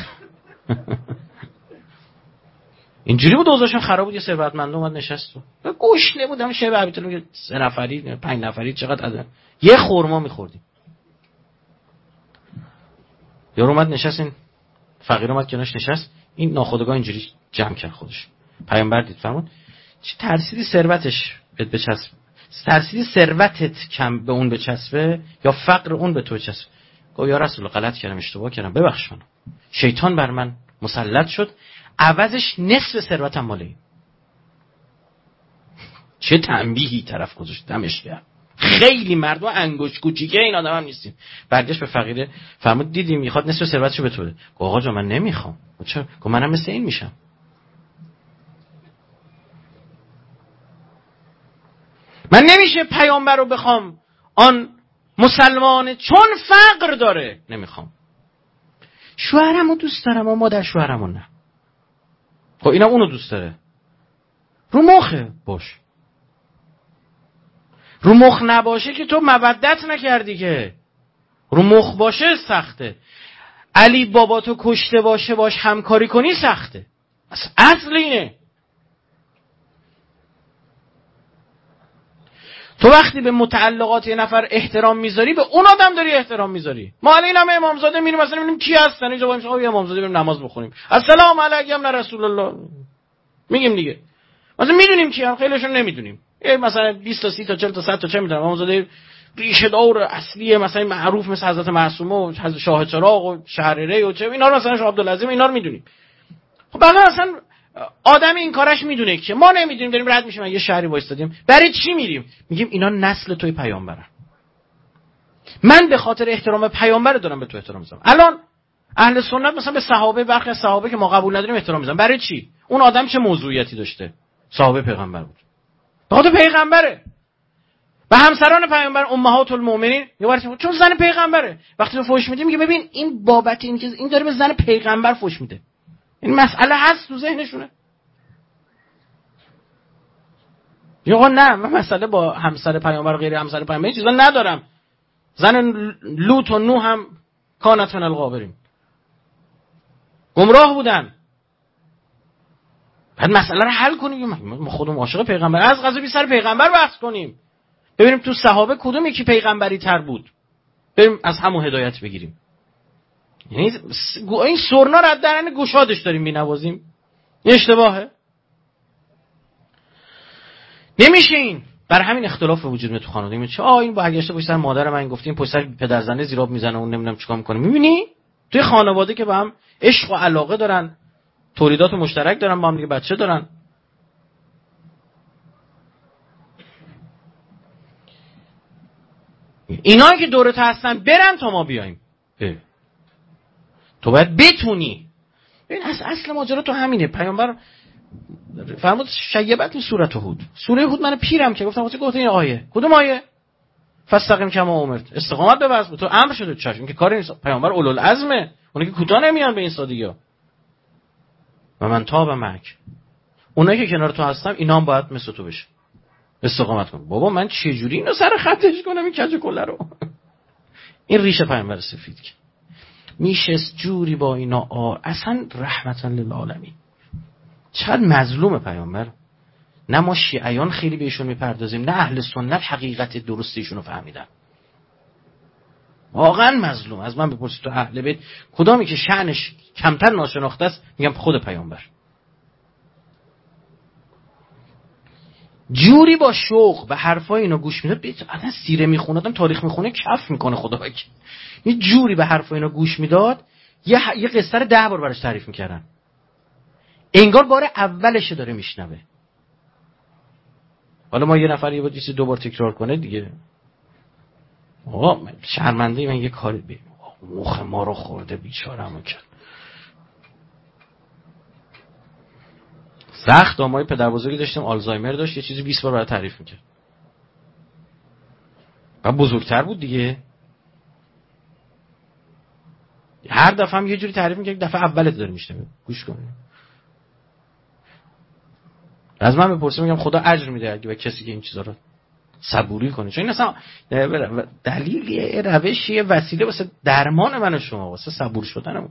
اینجوری بود، اوضاعشون خراب بود. یه ثروتمند اومد نشست و گوشنه بود، همون شب عبیدالله میگه 3 نفری 5 نفری چقدر عدد یه خورما میخوردیم. یارو اومد نشست، این فقیر اومد کنارش نشست، این ناخودآگاه اینجوری جمع کرد خودش. پیامبر دید فرمود چه ترسیدی ثروتش بهت بچسب، ترسیدی ثروتت کم به اون بچسبه یا فقر اون به تو بچسبه؟ گفت یا رسول الله غلط کردم، اشتباه کردم، ببخش منو. شیطان بر من مسلط شد، عوضش نصف ثروتم مال این. چه تنبیهی طرف گذاشت، دمش گرم. خیلی مردم انگشت کوچیکه این آدم هم نیستیم. برگشت به فقیره فرمود دیدیم میخواد نصف ثروتشو به تو بده. گفت آقا جان من نمیخوام. چرا؟ گفت منم مثل این میشم. من نمیشه پیامبر رو بخوام آن مسلمانه چون فقر داره نمیخوام. شوهرمو دوست دارم اما مادر شوهرمو نه. خب اینم اونو دوست داره. رو مخه باش. رو مخ نباشه که تو مودت نکردی، که رو مخ باشه سخته. علی بابا تو کشته باشه باش همکاری کنی سخته. اصل اینه. تو وقتی به متعلقات یه نفر احترام میذاری به اون آدم داری احترام میذاری. ما الان همه امامزاده میریم مثلا ببینیم کی هستن اینجا، وایس آقا امامزاده بریم نماز بخونیم، السلام علیکم رسول الله میگیم دیگه. مثلا میدونیم کی هم، خیلیشون نمیدونیم. مثلا 20 تا 30 تا 40 تا 100 تا چه میدونم امامزاده ریشه دار اصلیه مثلا معروف مثل حضرت معصومه و حضرت شاه چراغ و شهرره و چه اینا رو مثلا شاه عبدالعظیم اینا رو میدونیم. خب بعدا اصلا آدم این کارش میدونه که ما نمیدونیم، داریم رد میشیم یه شهری وایستادیم، برای چی میریم؟ میگیم اینا نسل توی پیامبرن. من به خاطر احترام پیامبر دارم به تو احترام میذارم. الان اهل سنت مثلا به صحابه، برخی از صحابه که ما قبول نداریم احترام میذارن. برای چی؟ اون آدم چه موضوعیتی داشته؟ صحابه پیغمبر بود. خود پیغمبره. و همسران پیامبر امهات المؤمنین چون زن پیغمبره. وقتی تو فحش میدی میگه ببین این بابت این که این داره به زن پیغمبر فحش میده. این مسئله هست تو ذهنشونه. یا نه من مسئله با همسر پیامبر غیر همسر پیامبر چیزا ندارم. زن لوط و نوح هم کانت من الغابرین، گمراه بودن. بعد مسئله رو حل کنیم. ما خودمون عاشق پیغمبر، از قضا بی سر پیغمبر بحث کنیم، ببینیم تو صحابه کدوم یکی پیغمبری تر بود، بریم از همون هدایت بگیریم. یعنی این سرنا رو از درن گشادش داریم می‌نوازیم. این اشتباهه. نمیشه این. برای همین اختلاف وجود میاد تو خانواده. میگه چه این برگشته پشت سر مادر من گفتیم پشت سر پدرزنده زیراب میزنه اون نمیدونم چیکار میکنه. میبینی توی خانواده که با هم عشق و علاقه دارن، تولیدات مشترک دارن، با هم دیگه بچه دارن، اینا که دورت هستن برن تا ما بیایم. تو باید بتونی. ببین اصل ماجرا تو همینه. پیامبر فرمود شیبت سوره هود. سوره هود من پیرم که گفتم گفت این آیه کدوم آیه؟ فاستقیم کما امرت، استقامت ببرز. تو امر شده چش. این که کار نیست. پیامبر اولوالعزمه، اونایی که کوتاه نمیان به این سادگی‌ها. و من تاب معک، اونایی که کنار تو هستم اینا هم باید مثل تو بشه، استقامت کن. بابا من چه جوری اینو سر خطش کنم این کج کله رو؟ این ریشه پیامبر سفید که میشه جوری با اینا اصلا رحمتا للعالمین. چقدر مظلوم پیامبر. نه ما شیعیان خیلی بهشون میپردازیم، نه اهل سنت حقیقت درست ایشونو فهمیدن. واقعا مظلوم. از من بپرسید تو اهل بیت کدامی که شأنش کمتر ناشناخته است، میگم خود پیامبر. جوری با شوق به حرفای اینا گوش میداد، اصلا سیره میخونه، آدم تاریخ میخونه کف میکنه خدا وکیل. یه جوری به حرفای اینا گوش میداد، یه قصه رو 10 بار براش تعریف میکردن، انگار بار اولش داره میشنوه. حالا ما یه نفر یه بار چیزی 2 بار تکرار کنه دیگه، آقا شرمنده من یه کاری مخ ما رو خورده بیچاره‌مو کرد. سخت. ما یه پدر بزرگی داشتیم آلزایمر داشت، یه چیزی 20 بار برای تعریف میکرد و بزرگتر بود دیگه. هر دفعه هم یه جوری تعریف میکرد دفعه اولت داره میشنوه. گوش کن. از من بپرسید میگم خدا اجر میده اگه به کسی که این چیزا رو صبوری کنه، چون این اصلا دلیلیه، روشیه، وسیله واسه درمان من و شما، واسه صبور شدنمون.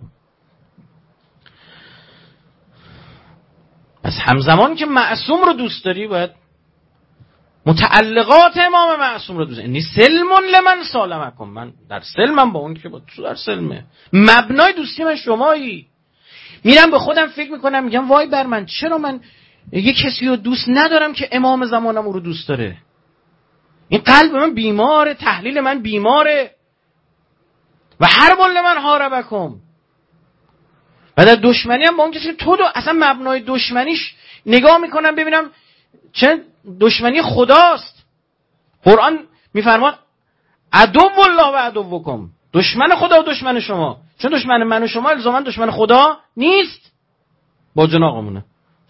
پس همزمان که معصوم رو دوست داری باید متعلقات امام معصوم رو دوست داری. اینی سلمون لمن سالمکم، من در سلمم با اون که با تو در سلمه. مبنای دوستی من شمایی. میرم به خودم فکر میکنم میگم وای بر من، چرا من یه کسی رو دوست ندارم که امام زمانم او رو دوست داره؟ این قلب من بیماره، تحلیل من بیماره. و هر بول من حاربکم، و در دشمنی هم با اون کسی که تو اصلا مبنای دشمنیش نگاه میکنم ببینم چه دشمنی خداست. قرآن میفرماد عدو الله و عدوکم، دشمن خدا و دشمن شما. چون دشمن من و شما الزاما دشمن خدا نیست، با جناقمونه.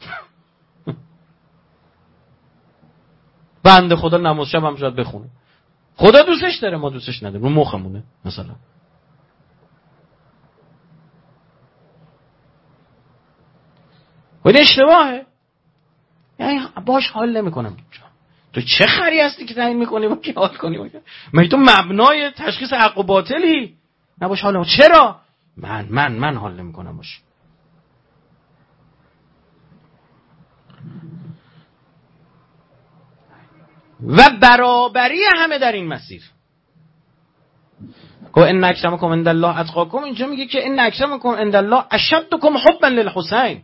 بنده خدا نماز شب هم شاید بخونه، خدا دوستش داره ما دوستش نداریم، رو مخمونه مثلا. ولی اشتباهه، یعنی باش حال نمیکنم. تو چه خری هستی که تعیین میکنی با کی حال کنی؟ مگه تو مبنای تشخیص حق و باطلی؟ نه باش حال نمیکنم. چرا؟ من حال نمیکنم باش. و برابری همه در این مسیر. که ان اکرمکم عند الله اتقاکم، اینجا میگه که ان اکرمکم عند الله اشدکم حبا للحسین.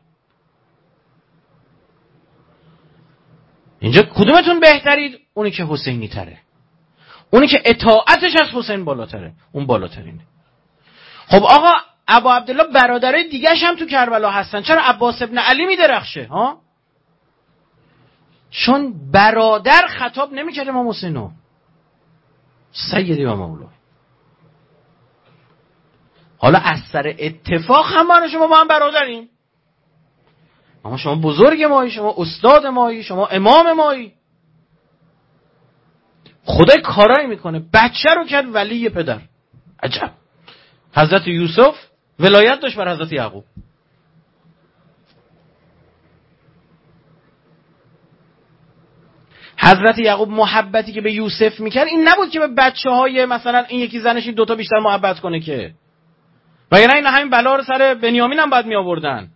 اینجا کدومتون بهترید؟ اونی که حسینی تره، اونی که اطاعتش از حسین بالاتره، اون بالاترینه. خب آقا ابا عبدالله برادرای دیگه‌ش هم تو کربلا هستن، چرا عباس ابن علی میدرخشه ها؟ چون برادر خطاب نمی‌کرد امام حسینو سیدی و مولا. حالا از سر اتفاق هم من شما با هم برادریم، اما شما بزرگ مایی، شما استاد مایی، شما امام مایی. خدای کارایی میکنه، بچه رو کرد ولی پدر. عجب. حضرت یوسف ولایت داشت بر حضرت یعقوب. حضرت یعقوب محبتی که به یوسف میکرد این نبود که به بچه های مثلا این یکی زنش این دوتا بیشتر محبت کنه که، وگرنه این همین بلا رو سر بنیامین هم باید می آوردن.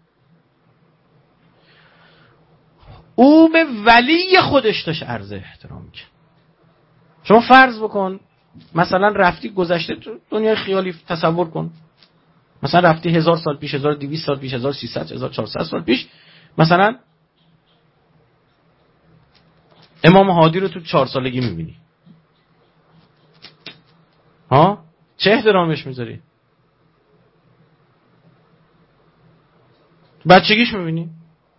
او به ولی خودش داشت عرض احترام میکرد. شما فرض بکن مثلا رفتی گذشته تو دنیای خیالی، تصور کن مثلا رفتی 1000 سال پیش، 1200 سال پیش، 1300 1400 سال پیش، مثلا امام هادی رو تو 4 سالگی میبینی، ها چه احترامش میذاری؟ بچگیش میبینی.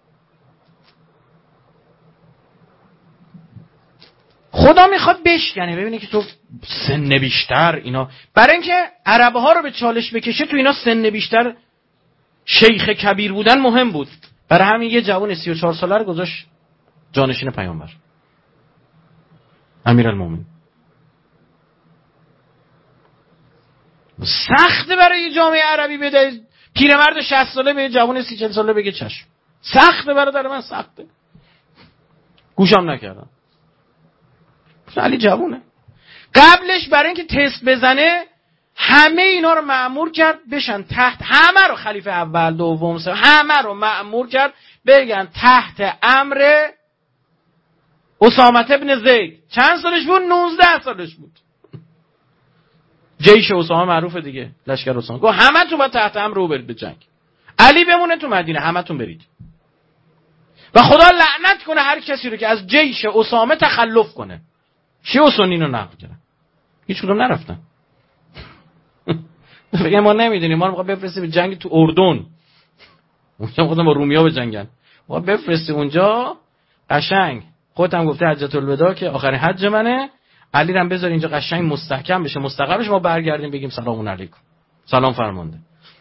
خدا میخواد بشکنه، ببینه که تو سن بیشتر اینا، برای اینکه عربها رو به چالش بکشه تو اینا سن بیشتر شیخ کبیر بودن مهم بود. برای همین یه جوان 34 ساله رو گذاشت جانشین پیامبر امیرالمومنین. سخته برای یه جامعه عربی بده پیرمرد 60 ساله به جوان 30-40 ساله بگه چشم. سخته برادر من، سخته. گوشم نکردم. علی جوونه. قبلش برای اینکه تست بزنه همه اینا رو مأمور کرد بشن تحت، همه رو خلیفه اول دوم سوم همه رو مأمور کرد بگن تحت امر اسامه ابن زید. چند سالش بود؟ 19 سالش بود. جیش اسامه معروفه دیگه، لشکر اسامه. گفت همتون باید تحت امر او برید به جنگ. علی بمونه تو مدینه، همتون برید. و خدا لعنت کنه هر کسی رو که از جیش اسامه تخلف کنه. شیعه و سنی رو نقل کردن. هیچ کدوم نرفتن. بگم ما نمیدونیم، ما رو میخواد بفرسته به جنگ تو اردن. اونجا خودم با رومیا به جنگن. ما بفرسته اونجا قشنگ. خودت هم گفته حجۃ الوداع که آخرین حج منه. علی رو هم بذار اینجا قشنگ مستحکم بشه، مستقر بشه، ما برگردیم بگیم سلام علیکم. سلام فرمانده.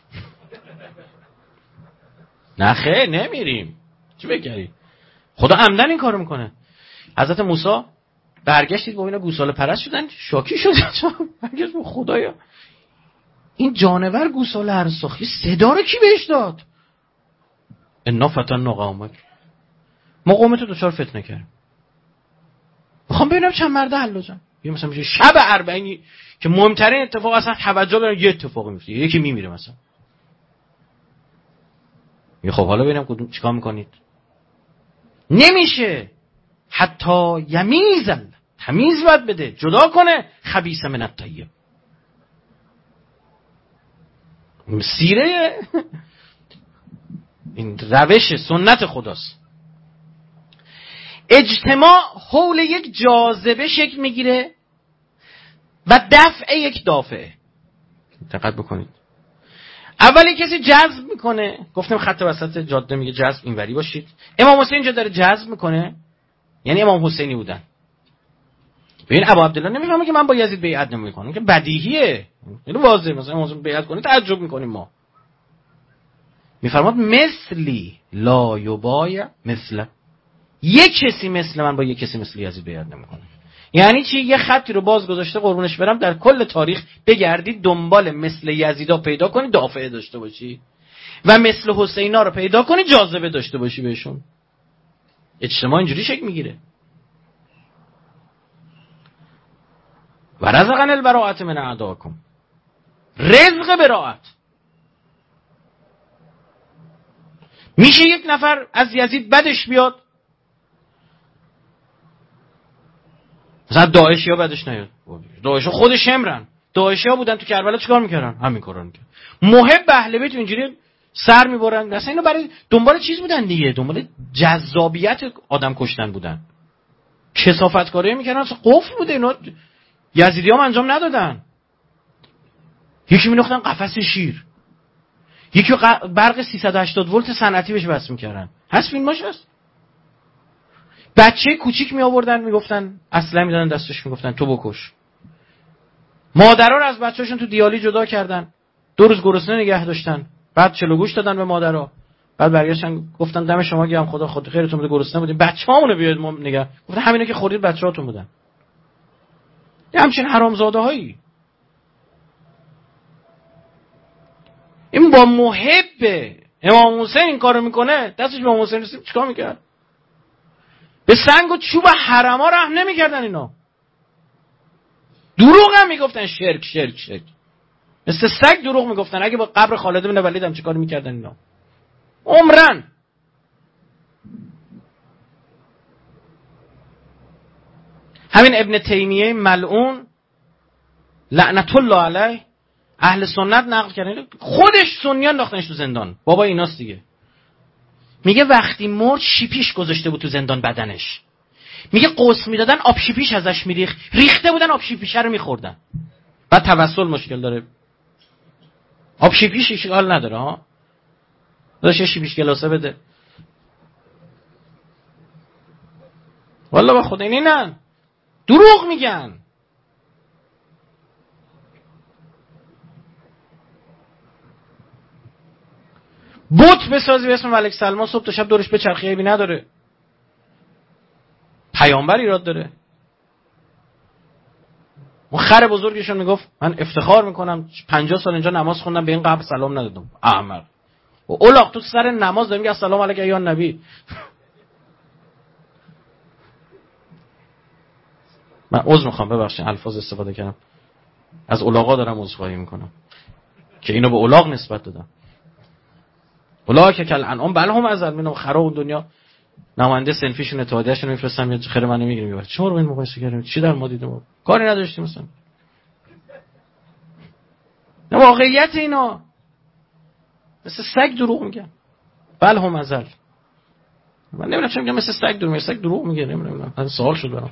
نه خیر نمیریم. چی بگی؟ خدا عمدن این کارو میکنه. حضرت موسی برگشتید با اینا گوساله پرست شدن، شاکی شدن. برگشت خدایا این جانور گوساله هرساخی صدا رو کی بهش داد؟ انا فتنا قومک، ما قومتو دچار فتنه کردیم. میخوام ببینم چند مرده حلاجن. یه مثلا میشه شب 40 که مهمترین اتفاق اصلا توجه داره، یه اتفاقی میفته، یکی میمیره مثلا. یه خب حالا ببینم کدوم چیکار میکنید. نمیشه. حتی یمیزل، تمیز باید بده، جدا کنه خبیث من الطیب. سیره این روش سنت خداست. اجتماع حول یک جاذبه شکل میگیره و دفع یک دافعه. دقت بکنید. اولی کسی جذب میکنه، گفتم خط وسط جاده میگه جذب اینوری باشید. امام حسین اینجا داره جذب میکنه، یعنی امام حسینی بودن. ببین ابو عبدالله نمیفهمه که من با یزید بیعت نمیکنم، که بدیهیه، خیلی واضحه. مثلا امام حسین بیعت کنه تعجب میکنیم ما. میفرماد مثلی لا یبایع مثله، یک کسی مثل من با یک کسی مثل یزید بیعت نمیکنه. یعنی چی؟ یه خطی رو باز گذاشته قربونش برم در کل تاریخ بگردید دنبال مثل یزیدا پیدا کنی دافعه داشته باشی و مثل حسینا رو پیدا کنی جاذبه داشته باشی بهشون. اجتماع اینجوری شکل میگیره. و رزقنا البراءة من اعداءکم، رزق براءت. میشه یک نفر از یزید بدش بیاد، مثلا داعشی ها بدش نیاد. داعش ها خود شمرن، داعشی ها بودن تو کربلا چیکار میکردن؟ همین کارا میکردن. محب اهل بیت اینجوری سر میبرن. مثلا اینا برای دنبال چیز بودن دیگه، دنبال جذابیت آدم کشتن بودن، کثافتکاری میکردن. اصلا قفل بوده اینا، یزیدی هم انجام ندادن. یکی مینداختن قفس شیر، یکی برق 380 ولت صنعتی بهش وصل میکردن. هست فیلماش هست. بچه کوچیک می آوردن میگفتن اسلحه میدادن دستش، میگفتن تو بکش. مادرها رو از بچه‌هاشون تو دیالی جدا کردن، 2 روز گرسنه نگه داشتن، بعد چلوگوش دادن به مادرها، بعد برگشتن گفتن دم شما گرم، خدا خیرتون بده، گرسنه بودیم، بچه‌هامونو بیارید ما نگه. گفتن همینا که خورید بچه‌هاتون بودن. یه همچین حرامزاده‌هایی. این با محب امام حسین این کارو میکنه، دستش به امام حسین رسید چیکار میکرد؟ به سنگ و چوب حرما رحم نمیکردن اینا. دروغ هم میگفتن، شرک. مثل سگ دروغ میگفتن. اگه با قبر خالد بن ولید هم چیکار میکردن اینا؟ عمرن. همین ابن تیمیه ملعون لعنت الله علیه اهل سنت نقل کردن، خودش سنیان انداختنش تو زندان. بابا ایناست دیگه. میگه وقتی مرد شیپیش گذاشته بود تو زندان بدنش. میگه قرص میدادن آب شیپیش ازش ریخته بودن آب شیپیشه رو میخوردن. بعد توسل مشکل داره. آب شیپیش اشکال نداره ها. داشه شیپیش گلاسه بده. والله با خدا اینی نه. دروغ میگن. بت بسازی به اسم ملک سلمان، صبح تا شب دورش بچرخی، عیبی نداره. پیامبر ایراد داره. اون خر بزرگشون میگفت من افتخار میکنم 50 سال اینجا نماز خوندم به این قبر سلام ندادم. احمق. و اولاغ تو سر نماز داریم میگه السلام علیک ایها النبی. من عذر میخوام، ببخشید الفاظ استفاده کردم. از اولاغا دارم عذرخواهی میکنم که اینو به اولاغ نسبت دادم. اولاغ که کل انعام بل هم ازل منو خرا اون دنیا. نماینده صنفیشون اتحادیه‌شون میفرستم یه خیر منو میگیریم میبره. چرا با این مقایسه کردیم؟ چی در ما دیدیم؟ کاری نداشتیم مثلا. واقعیت اینا مثل سگ دروغ میگن. بل هم ازل. من نمیدونم چه میگم مثل سگ دروغ میگه. سگ دروغ میگه نمیدونم. من سوال شد برام.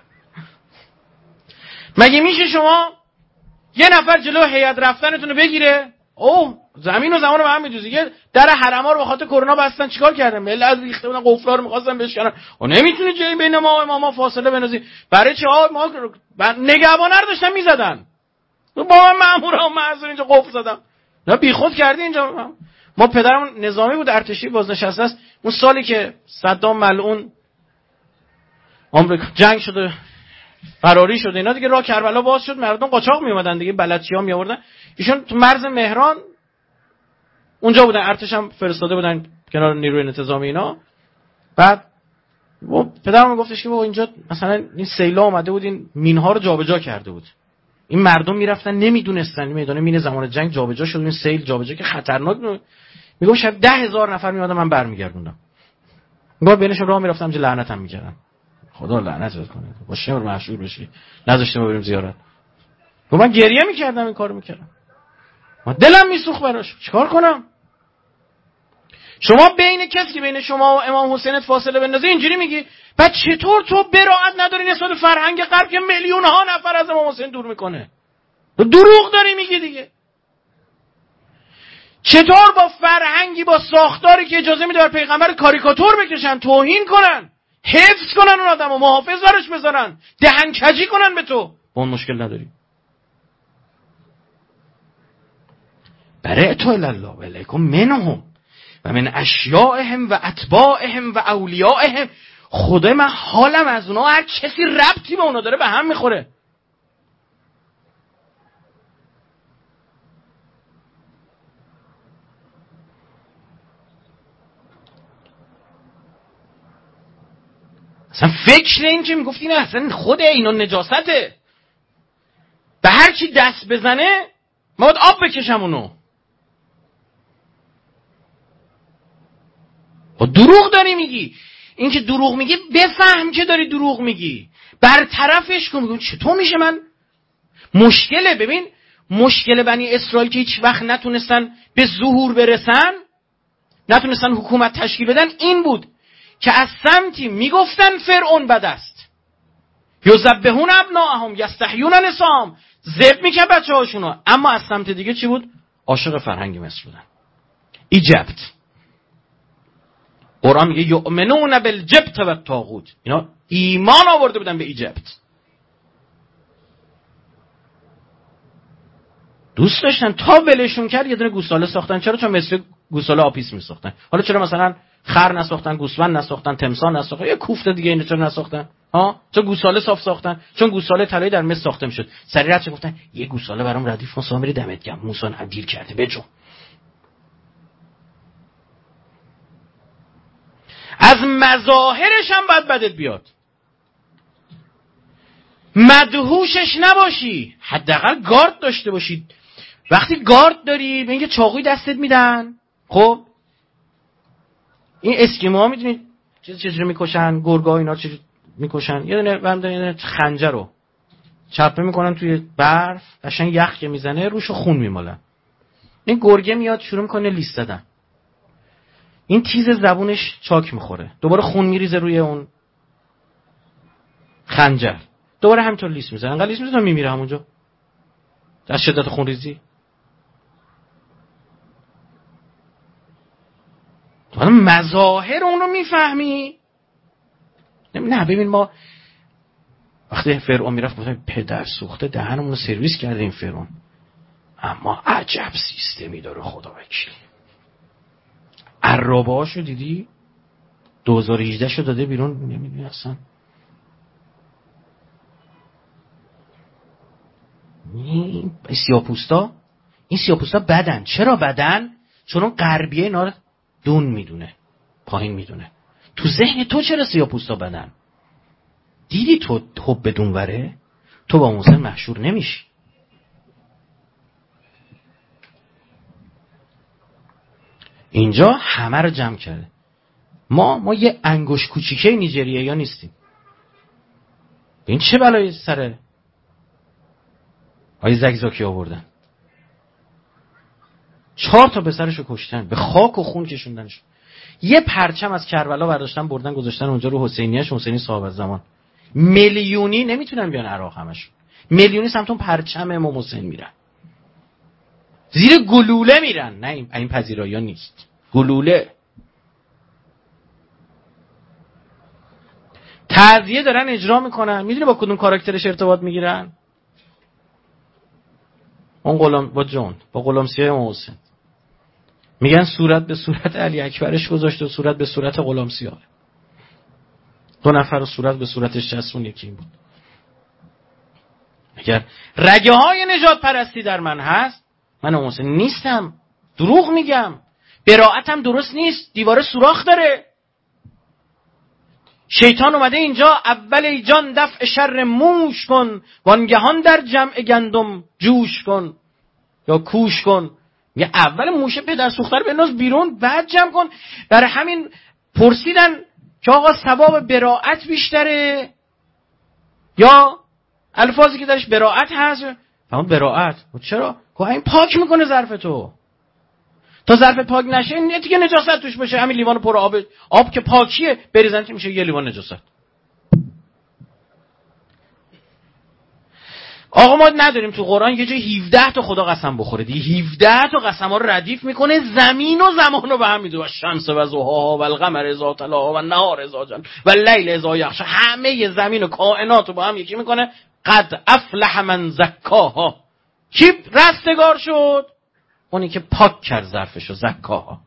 مگه میشه شما یه نفر جلو هیئت رفتنتون رو بگیره؟ زمین و زمان رو به هم میدوزه. یه در حرما رو به خاطر کرونا بستن، چیکار کردن؟ ملت ریخته بودن قفلا رو می‌خواستن بشکنن. نمیتونی جایی بین ما و اماما فاصله بندازی. برای چه؟ ما نگهبانا رو داشتن میزدن. با من مامورا و معذور اینجا قفل زدم. نه بیخود کردی اینجا. ما پدرمون نظامی بود، ارتشی بازنشسته است. اون سالی که صدام ملعون آمریکا جنگ شده فراری شده اینا دیگه، راه کربلا باز شد، مردم قاچاق می اومدن دیگه، بلدچی‌ها می آوردن. ایشون تو مرز مهران اونجا بودن، ارتش هم فرستاده بودن کنار نیروی انتظامی اینا. بعد پدرم گفتش که اینجا مثلا این سیلا اومده بود، این مین‌ها رو جابجا کرده بود. این مردم میرفتن نمیدونستن میدونه مین زمان جنگ جابجا شد، این سیل جابجا که خطرناک. میگم شاید 10,000 نفر میومدن من برمیگردوندم. میگم بینشون راه میرفتم چه لعنتم میکردن. خدا لعنتت کنه. باشه رو مشهور بشی. نذاشته ما بریم زیارت. من گریه میکردم این کارو میکردم. من دلم میسوخت براش. چیکار کنم؟ شما بین کسی که بین شما و امام حسین فاصله بندازی اینجوری میگی، بعد چطور تو براءت نداری نسبت به فرهنگ غرب که میلیون ها نفر از امام حسین دور میکنه؟ تو دروغ داری میگی دیگه. چطور با فرهنگی با ساختاری که اجازه میده بر پیغمبر کاریکاتور بکشن، توهین کنن، حفظ کنن اون آدمو، محافظ برش بذارن، دهن کجی کنن به تو، با اون مشکل نداری؟ برئت الله و الیکم منهم و من اشیائهم و اتباعهم و اولیائهم. خدای من حالم از اونا هر کسی ربطی به اونا داره به هم میخوره. اصلا فکر این که میگفتی نه اصلا خود اینا نجاسته، به هر کی دست بزنه ما باید آب بکشم اونو. و دروغ داری میگی. این که دروغ میگی بفهم که داری دروغ میگی، برطرفش کن. میگم چطور میشه من مشکله. ببین مشکل بنی اسرائیل که هیچ وقت نتونستن به ظهور برسن، نتونستن حکومت تشکیل بدن، این بود که از سمتی میگفتن فرعون بد است، یذبحون ابناءهم یستحیون نساءهم، ذبح میکنن بچه‌هاشونو، اما از سمت دیگه چی بود؟ عاشق فرهنگ مصر بودن. ایجپت. قرآن میگه یؤمنون بالجبت و الطاغوت، اینا ایمان آورده بودن به ایجپت، دوست داشتن. تا ولشون کرد یه دونه گوساله ساختن. چرا؟ چون مثل گوساله آپیس میساختن. حالا چرا مثلا خر نساختن، گوسفند نساختن، تمساح نساختن، یه کوفت دیگه اینو چرا نساختن؟ چون گوساله صاف ساختن، چون گوساله طلایی در مصر ساخته میشد. سریعا چه گفتن؟ یه گوساله برام ردیف مسامری دمت گرم، موسی نبیر کرده بجو. از مظاهرش هم بدت بیاد، مدهوشش نباشی، حداقل گارد داشته باشید. وقتی گارد داری میگه چاقوی دستت میدن. خب این اسکیموها میدونید چجوری میکشن؟ گرگا اینا چجوری میکشن؟ یه دونه بندن یه دونه خنجر رو چپه میکنن توی برف، قشنگ یخ که میزنه روشو خون میمالن. این گرگه میاد شروع میکنه لیست زدن، این تیز زبونش چاک میخوره، دوباره خون میریزه روی اون خنجر، دوباره همینطور لیست میزنه، انقدر لیست میزنه میمیره همونجا از شدت خون ریزی. حالا مظاهر اون رو میفهمی؟ نه ببین ما وقتی فرعون میرفت گفتم پدر سوخته دهنمون رو سرویس کرده این فرعون، اما عجب سیستمی داره خدا وکیلی. عرابه‌هاشو دیدی 2018 شو داده بیرون، نمیدونی اصلا این سیاه‌پوستا بدن. چرا بدن؟ چون اون غربیه اینا رو دون میدونه، پایین میدونه. تو ذهن تو چرا سیاه‌پوستا بدن؟ دیدی تو حب بدون وره، تو با موسی محشور نمیشی. اینجا همه رو جمع کرده. ما یه انگوش کوچیکه نیجریه‌ای نیستیم. این چه بلایی سر آیه زگزاکی آوردن؟ 4 تا پسرشو کشتن، به خاک و خون کشوندنش. یه پرچم از کربلا برداشتن بردن گذاشتن اونجا رو حسینیه‌اش، حسینی صاحب الزمان. میلیونی نمیتونن بیان عراق همش. میلیونی سمت اون پرچم امام حسین میرن. زیر گلوله میرن. نه این پذیرایی‌ها نیست. گلوله. تعزیه دارن اجرا میکنن. میدونی با کدوم کاراکترش ارتباط میگیرن؟ اون با غلامسیای امام حسین. میگن صورت به صورت علی اکبرش گذاشت و صورت به صورت غلامسیاه. 2 نفر صورت به صورتش چسبون، یکی این بود. اگر رگه های نجات پرستی در من هست، من امام حسین نیستم. دروغ میگم. براءتم درست نیست. دیواره سوراخ داره. شیطان اومده اینجا اول ای جان دفع شر موش کن، وانگهان در جمع گندم جوش کن یا کوش کن. میگه اول موشه پدر سوخته رو بنداز بیرون، بعد جمع کن. برای همین پرسیدن که آقا ثواب براءت بیشتره یا الفاظی که درش براءت هست؟ اون براءت. چرا؟ که این پاک میکنه ظرف تو. تا ظرف پاک نشه این دیگه نجاست توش باشه، همین لیوان پر آب که پاکیه بریزن که میشه یه لیوان نجاست. آقا ما نداریم تو قرآن یه جای 17 تا خدا قسم بخوره دیگه. 17 تا قسم ها رو ردیف میکنه، زمین و زمان رو به هم میدونه. شمس و ضحاها و القمر اذا تلاها و النهار اذا جل و اللیل اذا یغشی. همه زمین و کائنات رو با هم یکی میکنه. قد افلح من زکاها. کی رستگار شد؟ اونی که پاک کرد ظرفشو. زکاها.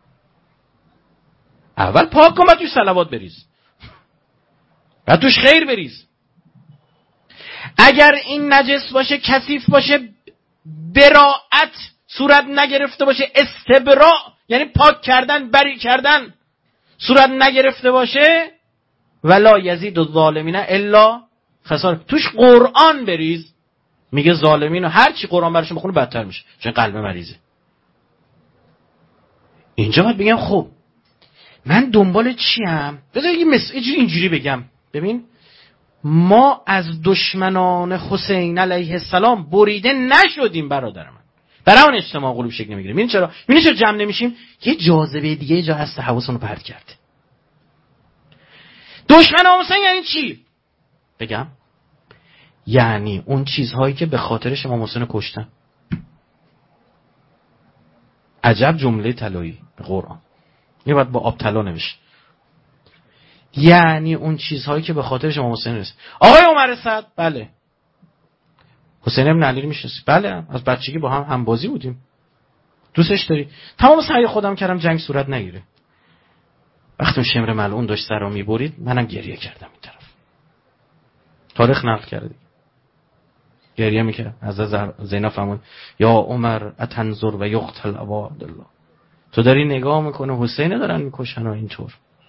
اول پاک کن، بعد توش صلوات بریز، بعد توش خیر بریز. اگر این نجس باشه، کثیف باشه، براءت صورت نگرفته باشه، استبراء یعنی پاک کردن، بری کردن صورت نگرفته باشه، ولا یزید الظالمین الا خسار. توش قرآن بریز. میگه ظالمین و هر چی قرآن براشون بخونه بدتر میشه، چون قلب مریضه. اینجا باید بگم خب من دنبال چیم؟ بذار یه اینجوری بگم. ببین ما از دشمنان حسین علیه السلام بریده نشدیم برادر من. برای اون اجتماع قلوب شکل نمیگیره. میبینی چرا؟ میبینی چرا جمع نمیشیم؟ یه جاذبه دیگه جا هست، حواسونو پرت کرده. دشمن حسین یعنی چی؟ بگم یعنی اون چیزهایی که به خاطرش امام حسین کشتن. عجب جمله طلایی به قرآن. این باید با آب طلا نوشت. یعنی اون چیزهایی که به خاطرش امام حسین رسید. آقای عمر سعد، بله. حسین ابن علی رو میشناسی؟ بله، از بچگی با هم بازی بودیم. دوستش داری؟ تمام سعی خودم کردم جنگ صورت نگیره. وقتی شمر ملعون داشت سرا میبرید منم گریه کردم این طرف. تاریخ نقل کرده. گریه میکرد. از زینب فرمود یا عمر اتنظر و یقتل ابا عبدالله. تو داری نگاه میکنه حسین دارن میکشن و اینطور.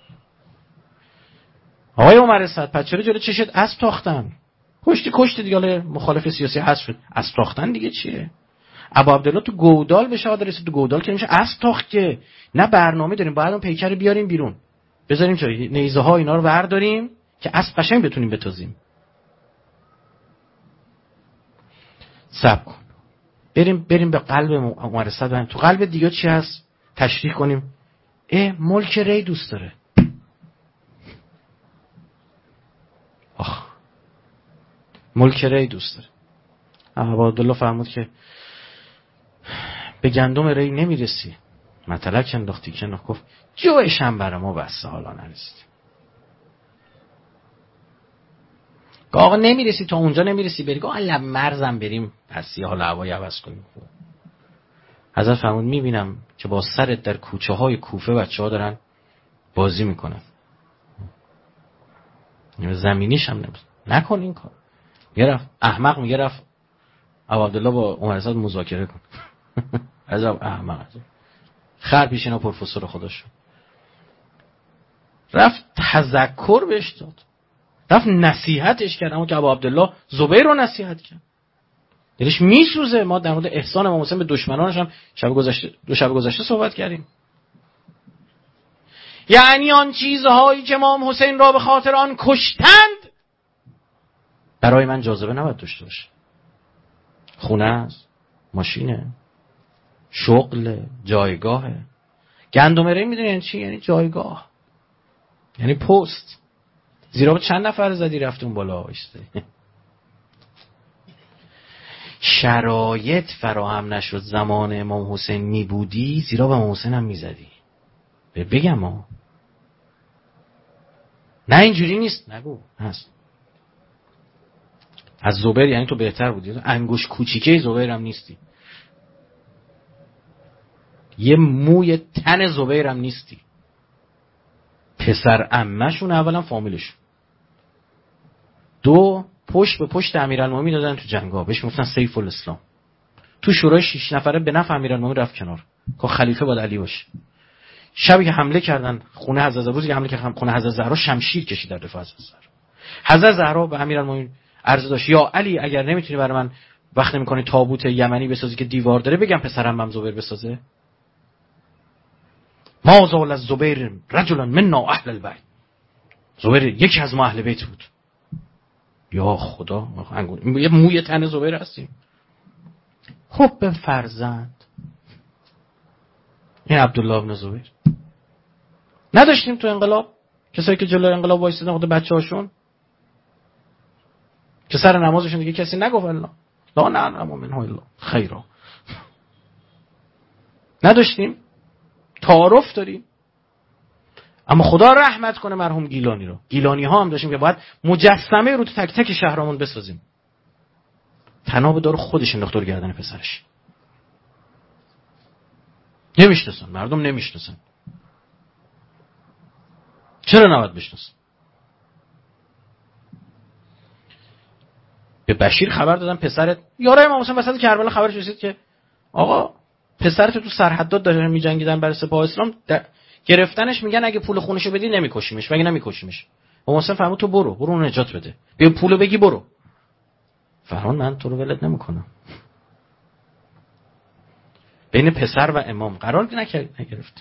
آقای عمر سعد پس چرا جلوی چشت اسب تاختن؟ کشتی دیگه. مخالف سیاسی حذف شد. اسب تاختن دیگه چیه؟ ابا عبدالله تو گودال به شهادت رسید. تو گودال که نمیشه اسب تاخت که. نه برنامه داریم، باید اون پیکر رو بیاریم بیرون، بذاریم جای نیزه ها اینا رو برداریم که اسب قشنگ بتونیم بتازیم. صبر کن. بریم به قلب عمر سعد. تو قلب دیگه چی هست؟ تشریح کنیم. ملک ری دوست داره. ملک ری دوست داره. ابا عبدالله فرمود که به گندم ری نمیرسی، مطلق انداختی کنار. گفت جوش هم برای ما بسته، حالا نرسید. آقا نمیرسی، تا اونجا نمیرسی بری. گفت لب مرزم بریم پس یه حال هوایی عوض کنیم. حضرت فرمود میبینم که با سرت در کوچه های کوفه بچه ها دارن بازی میکنن، زمینیش هم نکن این کار. گرفت احمق میگرفت ابو عبدالله با عمر سعد مذاکره کن. عجب احمق، عجب خر پیش اینا پروفسور خودش. رفت تذکر بهش داد، رفت نصیحتش کرد. اما که ابو عبدالله زبیر رو نصیحت کرد، دلش میسوزه. ما در مورد احسان امام حسین به دشمنانش هم دو شب گذشته صحبت کردیم. یعنی آن چیزهایی که امام حسین را به خاطر آن کشتند برای من جاذبه نباید داشته باشه. خونه است، ماشینه، شغل، جایگاهه. گندم ری میدونی یعنی چی؟ یعنی جایگاه، یعنی پست. زیرا با چند نفر زدی رفتون بالا آشته. شرایط فراهم نشد زمان امام حسین میبودی، زیرا به امام حسین هم میزدی. بگم ها، نه اینجوری نیست، نگو هست. از زبیر یعنی تو بهتر بودی، انگوش کوچیکه زبیر هم نیستی، یه موی تن زبیر هم نیستی. پسر عمه‌شون اولا فامیلشون، دو پشت به پشت امیرالمومنین دادن تو جنگا، بهش میگفتن سیف الاسلام. تو شورای 6 نفره به نفع امیرالمومنین رفت کنار که خلیفه باید علی باشه. شبی که حمله کردن خونه حضرت زهرا، روزی که حمله کردن خونه حضرت زهرا، شمشیر کشید در دفاع حضرت زهرا. حضرت زهرا به امیرالمومنین عرض داشت یا علی اگر نمیتونی برای من وقت نمیکنی تابوت یمنی بسازی که دیوار داره، بگم پسرم هم زبیر بسازه. ما زال از زبیر رجلا منا اهل البیت، زبیر یکی از ما اهل بیت بود. یا خدا، یه موی تن زبیر هستیم. حب فرزند، این عبدالله بن زبیر. نداشتیم تو انقلاب کسایی که جلوی انقلاب وایسادن خود بچه‌هاشون که سر نمازشون دیگه کسی نگفت الله لا نعلم منه الا خیرا. نداشتیم، تعارف داریم. اما خدا رحمت کنه مرحوم گیلانی رو. گیلانی ها هم داشتیم که باید مجسمه رو تو تک تک شهرامون بسازیم. تناب دار خودش انداخت رو گردن پسرش. نمیشناسن، مردم نمیشناسن. چرا نباید بشناسن؟ به بشیر خبر دادن پسرت، یارای امام حسین وسط کربلا خبرش رسید که آقا پسرت تو سرحدات داره میجنگیدن برای سپاه اسلام، گرفتنش، میگن اگه پول خونشو بدی نمیکشیمش، مگه نمیکشیمش. امام حسین فرمود تو برو اون نجات بده، بیا پولو بگی برو. فرمان من تو رو ولت نمیکنم. بین پسر و امام قرار نگرفت.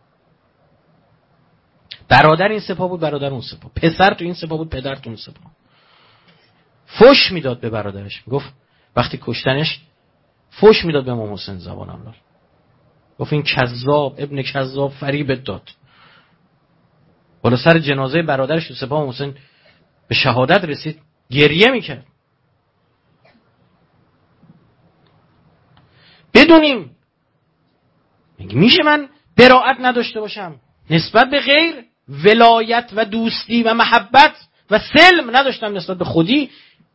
برادر این سپاه بود، برادر اون سپاه، پسر تو این سپاه بود، پدر تو اون سپاه. فوش میداد به برادرش، میگفت وقتی کشتنش فوش میداد به امام حسین زبانم لال، گفت این کذاب ابن کذاب فریبت داد. بالا سر جنازه برادرش تو سپاه امام حسین به شهادت رسید، گریه میکرد. بدونیم میشه من براءت نداشته باشم نسبت به غیر، ولایت و دوستی و محبت و سلم نداشتم نسبت به خودی.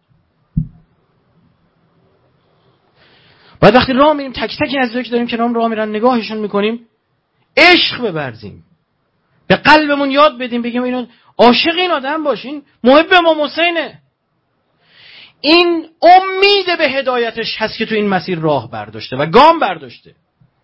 باید وقتی راه میریم تک تک از که داریم کنار راه میرن نگاهشون میکنیم، عشق ببرزیم، به قلبمون یاد بدیم، بگیم اینو عاشق این آدم باشین، محب امام حسینه، این امید به هدایتش هست که تو این مسیر راه برداشته و گام برداشته.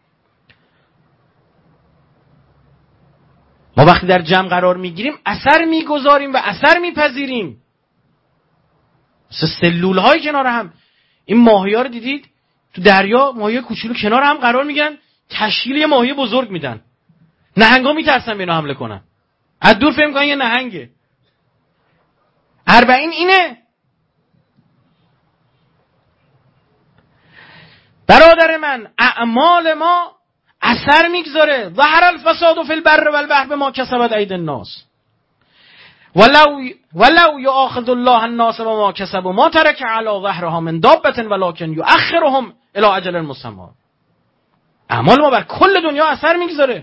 ما وقتی در جمع قرار میگیریم اثر میگذاریم و اثر میپذیریم. مثل سلول های کنار هم. این ماهی ها رو دیدید تو دریا، ماهی کوچولو کنار هم قرار میگیرن، تشکیل یه ماهی بزرگ میدن. نهنگا میترسن به اینا حمله کنن، از دور فهم میکنن یه نهنگه. 40 اینه. برادر من، اعمال ما اثر میگذاره. ظهر الفساد فی البر والبحر بما کسبت ایدی الناس ولو یؤاخذ الله الناس بما کسبوا ما ترک علی ظهرها من دابة ولکن یؤخرهم الی اجل مسمى. اعمال ما بر کل دنیا اثر میگذاره.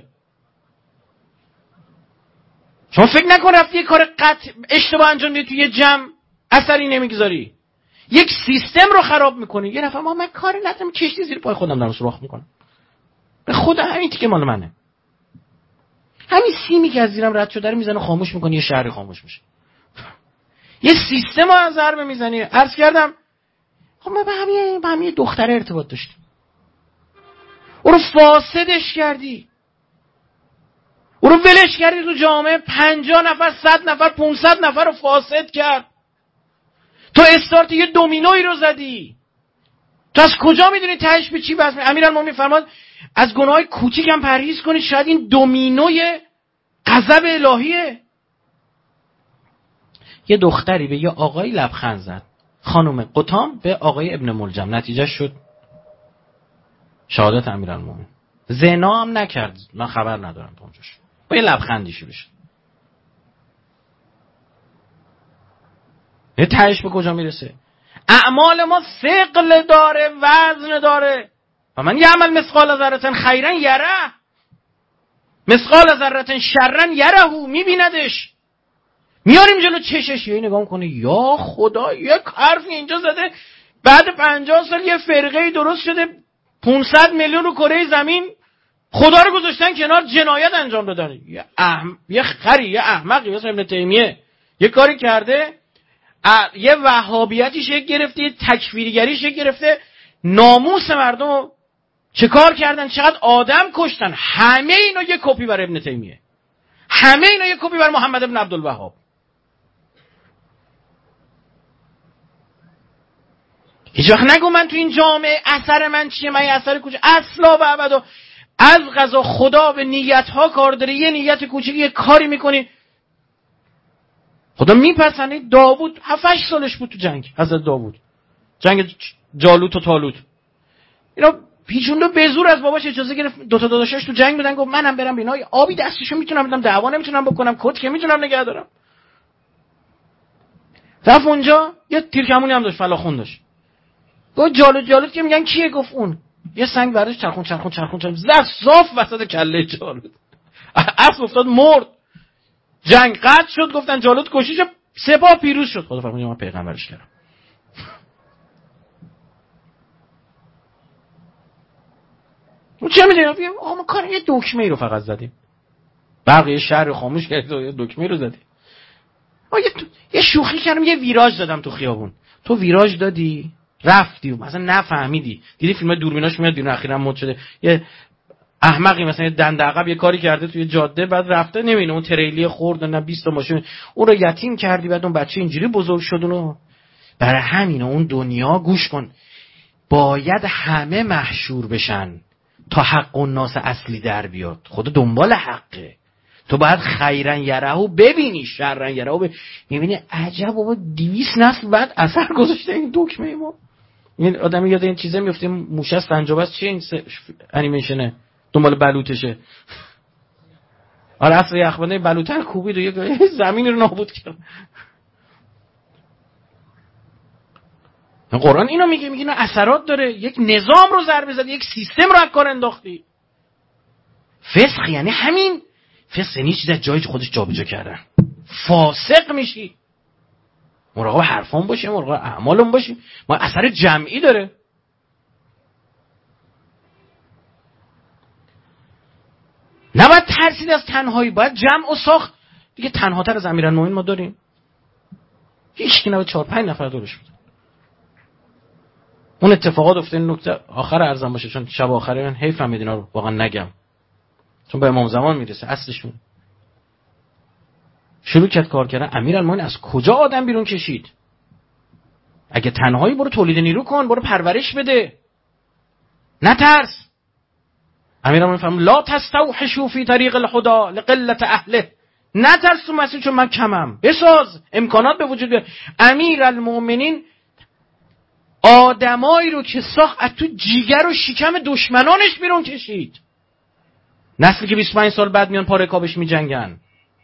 شما فکر نکن رفتی یه کار قطع اشتباه انجام میدی توی یه جمع اثری نمیگذاری، یک سیستم رو خراب میکنی. یه نفر من کاری ندارم، کشتی زیر پای خودم دارم سوراخ میکنم، به خدا همین تیکه مال منه. همین سیمی که از زیرم رد شده رو میزنه خاموش میکنی، یه شهری خاموش میشه. یه سیستم رو از ضربه میزنی. عرض کردم خب ما به همین دختره ارتباط داشتیم، او رو فاسدش کردی، او رو ولش کردی تو جامعه، 50 نفر 100 نفر 500 نفر رو فاسد کرد. تو استارت یه دومینوی رو زدی. تو از کجا میدونی تهش به چی بس؟ امیرالمومنین فرماد از گناههای کوچیک هم پرهیز کنید، شاید این دومینوی غضب الهیه. یه دختری به یه آقای لبخند زد، خانم قطام به آقای ابن ملجم، نتیجه شد شهادت امیرالمومنین. زنا هم نکرد، من خبر ندارم اونجاش، با یه لبخندیشی بشه. یه تهش به کجا میرسه؟ اعمال ما ثقل داره، وزن داره. و من یعمل مثقال ذره خیرا یره، مثقال ذره شرا یره، میبیندش. میاریم جلو چشش، یه نگاه کنه، یا خدا یک حرفی اینجا زده، بعد 50 سال یه فرقه درست شده، 500 میلیون رو کره زمین خدا رو گذاشتن کنار، جنایت انجام دادن. یه خری، یه احمقی مثل ابن تیمیه یه کاری کرده، یه وهابیتی شکل گرفته، یه تکفیرگری شکل گرفته، ناموس مردم چه کار کردن، چقدر آدم کشتن. همه اینا یه کپی بر ابن تیمیه، همه اینا یه کپی بر محمد ابن عبدالوهاب. هیچ وقت نگو من تو این جامعه اثر من چیه، من اثر کوچه اصلا و ابدا. از قضا خدا به نیت ها کار داره. یه نیت کوچیکی یه کاری میکنی خدا میپسنه. داوود 7-8 سالش بود تو جنگ، حضرت داوود، جنگ جالوت و طالوت. اینا پیچوندو به زور از باباش اجازه گرفت، دو تا داداشش تو جنگ بودن، گفت منم برم اینا آبی دستشو میتونم بدم، دعوا نمیتونم بکنم، کد که میتونم نگه دارم. رفت اونجا یه تیرکمونی هم داشت، فلاخون داشت. گفت جالوت که میگن کیه؟ گفت اون. یه سنگ برداشت، چرخون زد صاف وسط کله جالوت. اسب افتاد مرد. جنگ قطع شد، گفتن جالوت کشیش، سپاه پیروز شد. خدا فرمود من پیغمبرش کردم. اون چه میدونم؟ آقا ما کار یه دکمه رو فقط زدیم، بقیه شهر خاموش کردیم، یه دکمه رو زدیم. یه شوخی کردم، یه ویراژ دادم تو خیابون. تو ویراژ دادی رفتی مثلا نفهمیدی، دیدی فیلم دوربیناش میاد بیرون، اخیراً مد شده یه احمقی مثلا یه دنده عقب یه کاری کرده توی جاده، بعد رفته نمیبینه اون تریلی خورد نه 20 تا ماشین، اون رو یتیم کردی، بعد اون بچه اینجوری بزرگ شد. اونو برای همین اون دنیا گوش کن، باید همه محشور بشن تا حق الناس اصلی در بیاد. خدا دنبال حقه. تو باید خیرن یرهو ببینی، شرن یرهو میبینی. عجب بابا 200 نسل بعد اثر گذاشته این دکمه ما. این آدمی یاد این چیزا میفته، موشه سنجابه است، چه این انیمیشنه دنبال بلوطشه. آره اصل یخبنده بلوطن کوبید و یک زمین رو نابود کرد. قرآن اینو میگه اینا اثرات داره. یک نظام رو ضربه زدی، یک سیستم رو از کار انداختی. فسق یعنی همین. فسق یعنی چیز از جای خودش جابجا کردن. فاسق میشی. مراقب حرفان باشیم، مراقب اعمالم باشیم. ما اثر جمعی داره. نباید ترسید از تنهایی، باید جمع و ساخت. دیگه تنهاتر از امیرالمومنین ما داریم؟ هیچ کی نباید 4-5 نفر دورش بود. اون اتفاقات افتاد. این نکته آخر ارزم باشه، چون شب آخره من حیفم اینا رو واقعا نگم، چون به امام زمان میرسه اصلشون. شروع کرد کار کردن. امیرالمومنین از کجا آدم بیرون کشید؟ اگه تنهایی برو تولید نیرو کن، برو پرورش بده، نترس. امیرالمومنین فرمود لا تستوحشوا فی طریق الهدى لقلة اهله. نترس تو مسیر، چون من کمم، بساز امکانات به وجود بیار. امیرالمومنین آدمایی رو که ساخت از تو جیگر و شکم دشمنانش بیرون کشید. نسلی که 25 سال بعد میان پا رکابش می جنگن.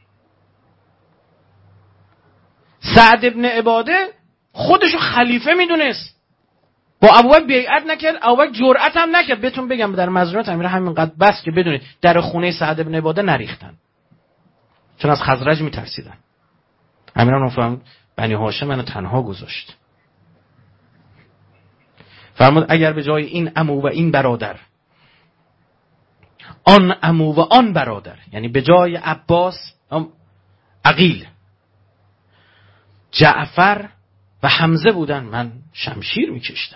سعد ابن عباده خودشو خلیفه میدونست، با ابوبکر بیعت نکرد، ابوبکر جرأت هم نکرد. بهتون بگم در مزارات امیر همینقدر بس که بدونید در خونه سعد ابن عباده نریختن، چون از خزرج میترسیدن. امیران فهمید بنی هاشم منو تنها گذاشت. فرمود اگر به جای این عمو و این برادر آن عمو و آن برادر، یعنی به جای عباس عقیل، جعفر و حمزه بودن، من شمشیر میکشتم.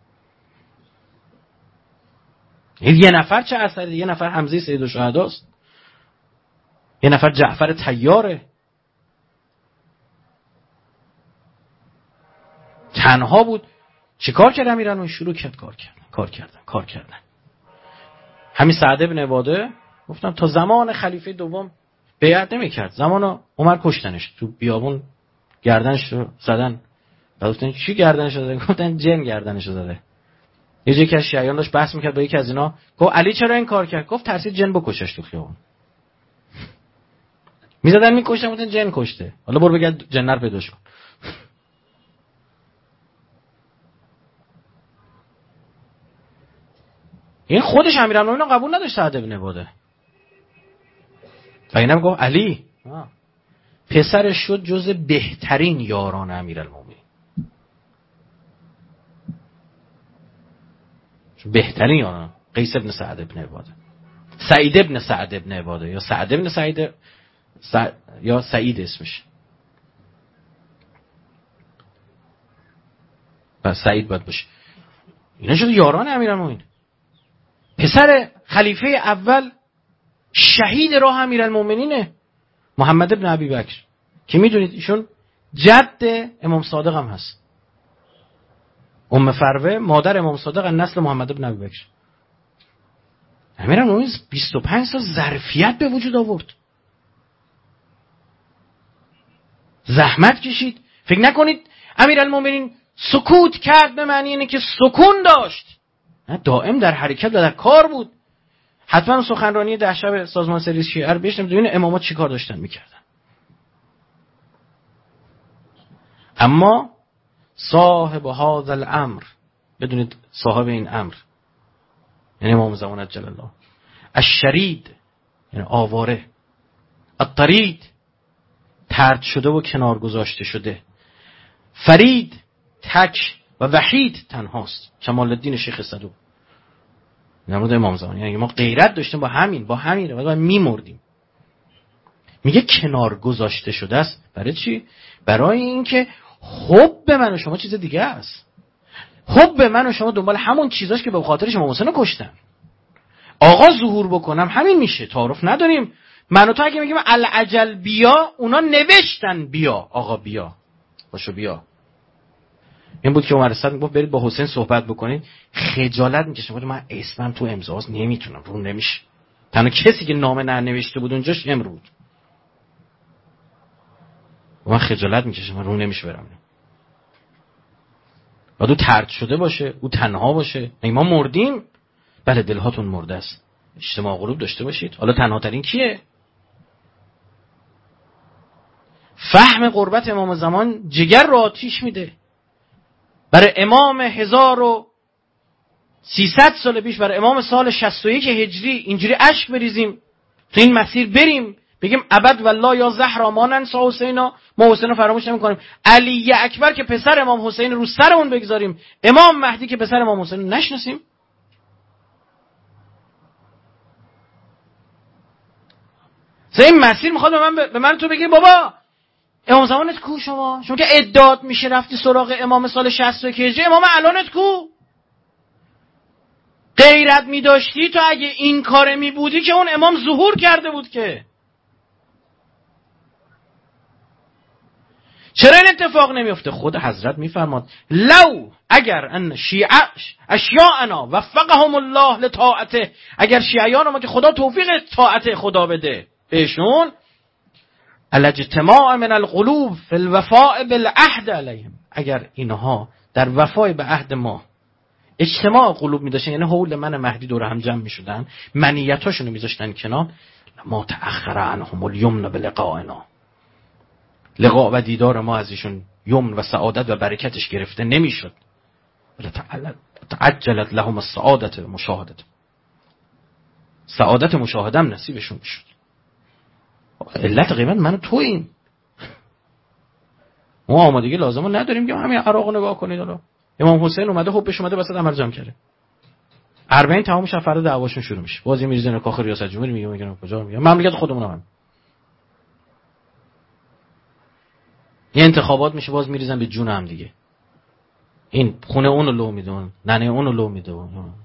یه نفر چه اثری؟ یه نفر حمزه سید الشهداست، یه نفر جعفر طیاره. تنها بود. چیکار کرد امیرالمومنین؟ شروع کرد کار کردن. همین سعد بن عباده گفتم تا زمان خلیفه دوم بیعت نمی‌کرد. زمان عمر کشتنش تو بیابون، گردنش رو زدن. بعد گفتن چی گردنش زدن؟ گفتن جن گردنش زده. یکی از شیعیان داشت بحث میکرد با یکی از اینا، گفت علی چرا این کار کرد؟ گفت ترسید جن بکشش تو خیابون. میزدن میکشتن، گفتن جن کشته، حالا برو بگرد جن رو پیداش کن. این خودش امیرالمومنین قبول نداشت سعد بن عباده. و اینم گفت علی پسرش شد جز بهترین یاران امیرالمومنین. بهترین یاران قیس ابن سعد بن عباده، سعید ابن سعد بن عباده، یا سعد ابن سعید یا سعید اسمش، بس سعید باید باشه. اینا شد یاران امیرالمومنین. پسر خلیفه اول شهید راه امیرالمومنینه، محمد ابن ابی بکر، که میدونید ایشون جد امام صادق هم هست. ام فروه مادر امام صادق از نسل محمد ابن ابی بکر. امیرالمومنین 25 سال ظرفیت به وجود آورد، زحمت کشید. فکر نکنید امیرالمومنین سکوت کرد به معنی اینه که سکون داشت، نه، دائم در حرکت و در کار بود. حتما سخنرانی 10 شب سازمان سری شیعه رو بشنوید ببینید امامات چیکار داشتن میکردن. اما صاحب هذا الامر، بدونید صاحب این امر یعنی امام زمان جل الله، الشرید یعنی آواره، الطرید طرد شده و کنار گذاشته شده، فرید تک و وحید تنهاست، کمال الدین شیخ صدوق. نمود امام زمان، یعنی ما غیرت داشتیم با همین و میمردیم. میگه کنار گذاشته شده است. برای چی؟ برای اینکه حب من و شما چیز دیگه است. حب من و شما دنبال همون چیزاش که به خاطرش امام حسین رو کشتن. آقا ظهور بکنم همین میشه، تعارف نداریم. من و تو اگه میگیم العجل بیا، اونا نوشتن بیا، آقا بیا، باشو بیا. این بود که عمر صادق گفت برید با حسین صحبت بکنید. خجالت میکشه، گفت من اسمم تو امضاست نمیتونم، رو نمیشه. تنها کسی که نامه ننوشته بود اونجاش امرود. من خجالت میکشه، من رو نمیشه برم. باید او طرد شده باشه، او تنها باشه. ما مردیم، بله دلهاتون مرده است. اجتماع غروب داشته باشید. حالا تنها ترین کیه؟ فهم قربت امام زمان جگر رو آتیش میده. برای امام 1300 سال پیش، برای امام سال 61 هجری اینجوری اشک بریزیم، تو این مسیر بریم، بگیم ابد والله یا زهرا ما ننسى حسینا، ما حسین رو فراموش نمی‌کنیم. علی اکبر که پسر امام حسین رو سرمون بگذاریم، امام مهدی که پسر امام حسین رو نشناسیم. این مسیر میخواد به من تو بگی بابا امام زمانت کو؟ شما که ادعات میشه رفتی سراغ امام سال 61 هجری، امام الانت کو؟ غیرت میداشتی تو اگه این کاره میبودی که اون امام ظهور کرده بود. که چرا این اتفاق نمیفته؟ خود حضرت میفرماد لو اگر ان شیعه اشیاءنا وفقهم الله لطاعته، اگر شیعیان ما که خدا توفیق طاعت خدا بده بهشون، الاجتماع من القلوب فی الوفاء بالعهد علیهم، اگر اینها در وفای به عهد ما اجتماع قلوب می‌داشتن، یعنی حول من مهدی دور هم جمع می‌شدن، منیتاشونو می‌ذاشتن کنار، ما تأخر عنهم الیمن بلقائنا، لقاء و دیدار ما از ایشون یمن و سعادت و برکتش گرفته نمی‌شد. تعجلت لهم السعادت مشاهدت، سعادت مشاهدم نصیبشون می‌شد. علت قیمت من و توییم. ما آمادگی لازمو نداریم که همین عراق نگاه کنید. حالا امام حسین اومده حبش اومده وسط عمل جمع کرده، 40 تمام شب فردا دعواشون شروع میشه. بازی میریزن کاخ ریاست جمهوری، میگه کجا، میگه مملکت خودمون هم. یه انتخابات میشه باز میریزن به جون هم دیگه. این خونه اونو لو میدون، ننه اونو لو میدون.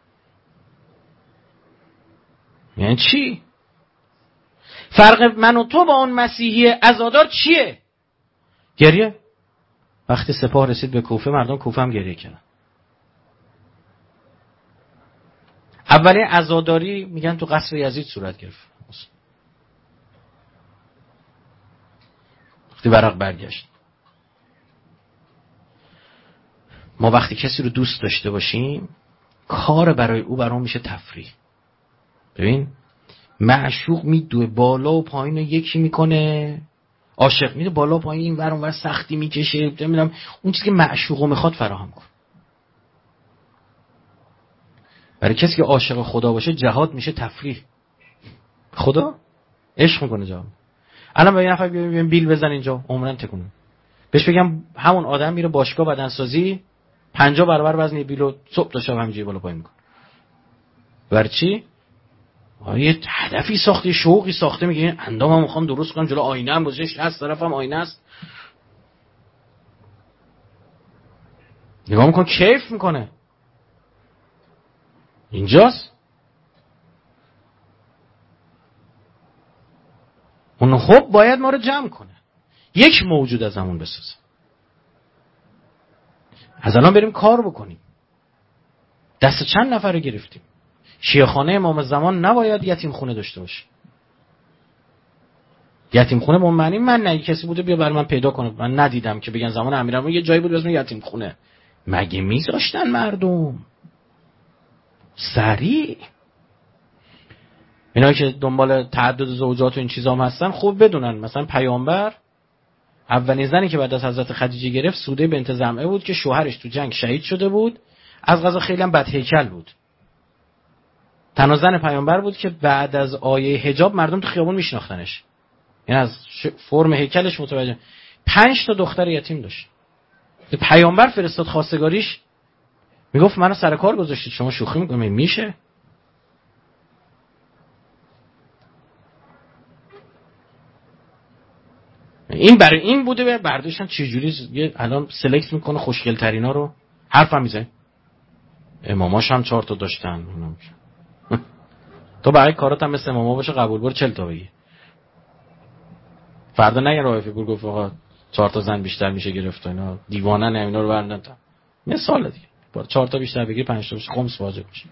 یعنی چی؟ فرق من و تو با اون مسیحی عزادار چیه؟ گریه. وقتی سپاه رسید به کوفه، مردم کوفه هم گریه کردن. اولی عزاداری میگن تو قصر یزید صورت گرفت. وقتی ورق برگشت. ما وقتی کسی رو دوست داشته باشیم کار برای او برام میشه تفریح. ببین معشوق میدوه بالا و پایین رو یکی میکنه، عاشق میره بالا و پایین این ور اون ور سختی میکشه، نمیدونم اون چیزی که معشوقو میخواد فراهم کن. برای کسی که عاشق خدا باشه جهاد میشه تفریح. خدا عشق میکنه جهاد. الان به یه نفر بگم بیل بزن اینجا عمرن تکونه، بهش بگم همون آدم میره باشگاه بدنسازی 50 برابر وزن بیلو صبح تا شب همینجوری بالا پایین میکنه. برای چی؟ یه هدفی ساخته، شوقی ساخته، میگه این اندامم میخوام درست کنم، جلو آینه هم گذاشته، از طرفم آینه است، نگاه میکنه کیف میکنه. اینجاست اون خب باید ما رو جمع کنه، یک موجود از همون بسازه. از الان بریم کار بکنیم. دست چند نفر رو گرفتیم. شیعه‌خانه امام زمان نباید یتیم خونه داشته باشه. یتیم خونه به معنی من نه کسی بوده بیا برای من پیدا کنه، من ندیدم که بگن زمان امیرالمومنین یه جایی بود به اسم یتیم خونه. مگه میذاشتن مردم؟ سریع اینا که دنبال تعدد زوجات و این چیزا هم هستن خوب بدونن، مثلا پیامبر اولین زنی که بعد از حضرت خدیجه گرفت سوده بنت زمعه بود که شوهرش تو جنگ شهید شده بود، از قضا خیلی هم بدهیکل بود. تنها زن پیامبر بود که بعد از آیه حجاب مردم تو خیابون میشناختنش، یعنی از فرم هیکلش متوجه. 5 تا دختر یتیم داشت. پیامبر فرستاد خواستگاریش، میگفت منو سر کار گذاشتید، شما شوخی میکنید؟ میشه؟ این برای این بوده برداشتن چجوری الان سلکت میکنه خوشگل ترینا رو حرفم میزنه. اماماش هم 4 تا داشتن. تو برای کارات هم مثل اماما باشه قبول بر 40 تا بگی. فردا نگه رایفی پور گفت آقا 4 تا زن بیشتر میشه گرفت اینا دیوانه نه اینا رو بردن تا مثال دیگه. با 4 تا بیشتر بگیری 5 تا بشه خمس واجب میشه.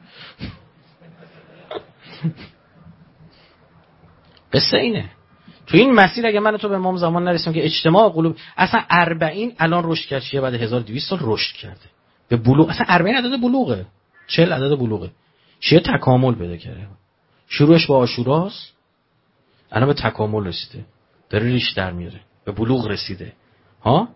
قصه اینه. تو این مسیر اگه من و تو به امام زمان نرسیم که اجتماع قلوب اصلا 40 الان رشد کرد، شیعه بعد 1200 سال رشد کرده به بلوغ. اصلا 40 عدد بلوغه، 40 عدد بلوغه. شیعه تکامل پیدا کرده، شروعش با عاشوراست، الان به تکامل رسیده، داره ریش در میاره، به بلوغ رسیده. ها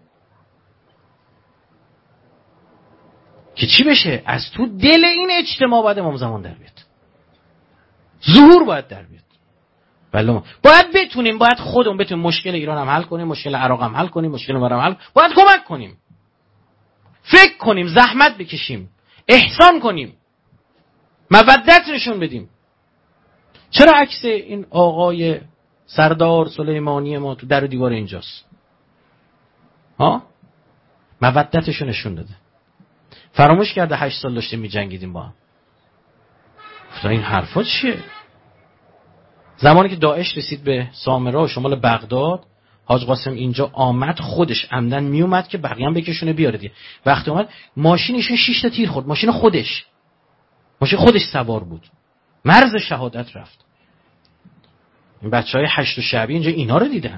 که چی بشه؟ از تو دل این اجتماع باید امام زمان در بیاد، ظهور باید در بیاد. بله باید بتونیم، باید خودمون بتونیم مشکل ایران هم حل کنیم، مشکل عراق هم حل کنیم، مشکل ما هم حل، باید کمک کنیم، فکر کنیم، زحمت بکشیم، احسان کنیم، مودت نشون بدیم. چرا عکس این آقای سردار سلیمانی ما تو در و دیوار اینجاست؟ ها مودتشو نشون داده. فراموش کرده 8 سال داشتیم می‌جنگیدیم با هم. گفتم این حرفا چیه؟ زمانی که داعش رسید به سامرا و شمال بغداد، حاج قاسم اینجا آمد، خودش عمدن میومد که بقیه هم بکشونه بیاره دیگه. وقتی اومد ماشینش 6 تا تیر خورد، ماشین خودش سوار بود، مرز شهادت رفت. این بچهای 8 شعبی اینجا اینا رو دیدن.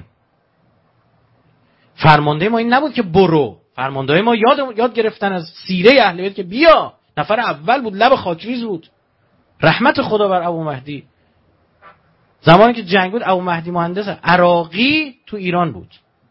فرمانده ما این نبود که برو، فرمانده ما یاد گرفتن از سیره اهل بیت که بیا. نفر اول بود، لب خاکریز بود. رحمت خدا بر ابو مهدی. زمانی که جنگ بود ابو مهدی مهندس عراقی تو ایران بود.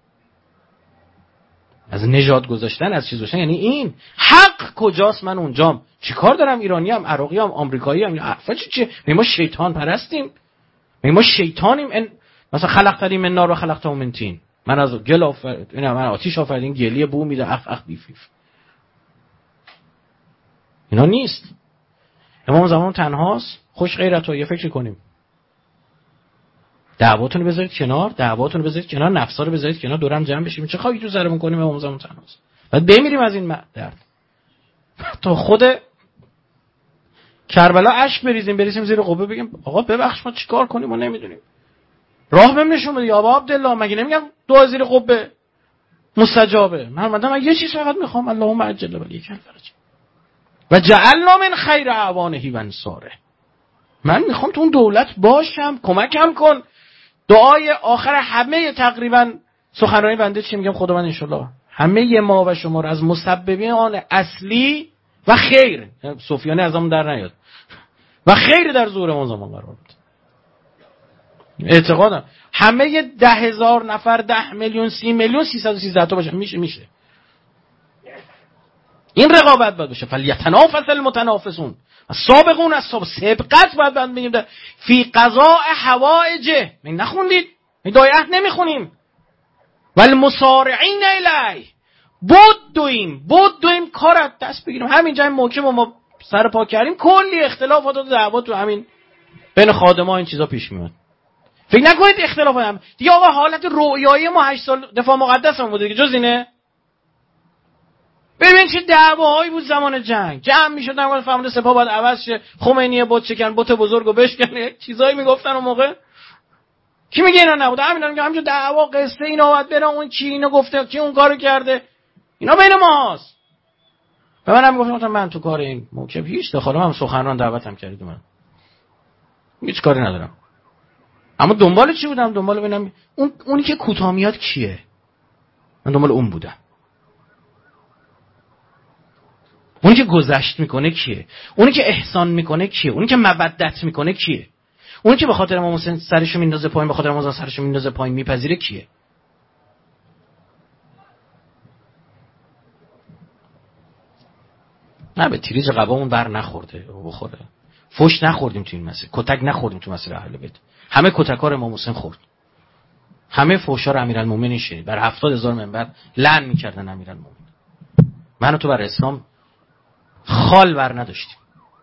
از نژاد گذاشتن، از چیز گذاشتن، یعنی این حق کجاست؟ من اونجام چیکار دارم؟ ایرانی ام، عراقی ام، آمریکایی ام، عفوا چی؟ ما شیطان پرستیم؟ ما شیطانیم؟ مثلا خلقتنی من نار و خلقته من طین. من از گل من آتش آفریدم، گلیه بو میده، اخ بیفیف. اینا نیست. امام زمان تنهاست، خوش غیرتو یه فکر کنیم. دعواتون رو بذارید کنار، نفسا رو بذارید کنار، دورم جمع بشیم. چه خواهی تو سرمون کنیم؟ امام زمان تنهاست. بعد بمیریم از این درد. تا خود کربلا اشک بریزیم زیر قبه بگیم آقا ببخش ما چیکار کنیم ما نمیدونیم. راه بهم نشون بده یا ابا عبدالله. مگه نمیگم دعا زیر قبه مستجابه؟ من یه چیز فقط میخوام، اللهم عجل ولی الفرج و جعلنا من خیر اعوانه و انصاره. من میخوام تو اون دولت باشم، کمکم کن. دعای آخر همه تقریبا سخنرانی بنده چی میگم؟ خداوند ان شاءالله همه ما و شما رو از مسببین آن اصلی و خیر، سفیانی از همون در نیاد، و خیر در ظهور ما زمان قرار بود. اعتقادم همه 10,000 نفر 10 میلیون 30 میلیون 313 تا باشه، میشه. این رقابت باید باشه. فلیتنافس المتنافسون السابقون السابقون. سبقت باید بگیم فی قضاء حوائجه. این نخوندید؟ این دایره نمیخونیم. والمسارعین الیه. بدویم کارت دست بگیریم. همینجا این محکم ما سر پا کردیم، کلی اختلافات و دعوات تو همین بین خادما این چیزا پیش میاد. فکر نکنید اختلاف هم دیگه آقا حالت رویایی ما 8 سال دفاع مقدس هم بوده که جز اینه. ببین چه دعواهایی بود زمان جنگ، جمع میشدن گفتن فرمانده سپاه باید عوض شه، خمینی بت شکن، بت بزرگو بشکنه، چیزایی میگفتن اون موقع. کی میگه اینا نبوده؟ همینا میگه همینجا دعوا قصه اینا باید بره، اون کی اینو گفته، کی اون کارو کرده، اینا بین ماست. به منم گفتن من تو کار این موکب هیچ دخالم، هم سخنران دعوتم کردید، من هیچ کاری ندارم. اما دنبال چی بودم؟ دنبال ببینم اونی که کوتاه میاد کیه. من دنبال اون بودم. اونی که گذشت میکنه کیه؟ اونی که احسان میکنه کیه؟ اونی که مودت میکنه کیه؟ اونی که به خاطر امام حسین سرشو میندازه پایین، به خاطر امام سرشو میندازه پایین، میپذیره کیه؟ نه به تیریج قبامون بر نخورده بخوره. فوش نخوردیم تو این مسیر، کتک نخوردیم تو مسیر اهل بیت. همه کتکا رو امام حسین خورد. همه فوشا رو امیرالمومنین شنید. بر 70,000 منبر لعن میکردن امیرالمومنین. من و تو بر اسلام خال بر نداشتیم.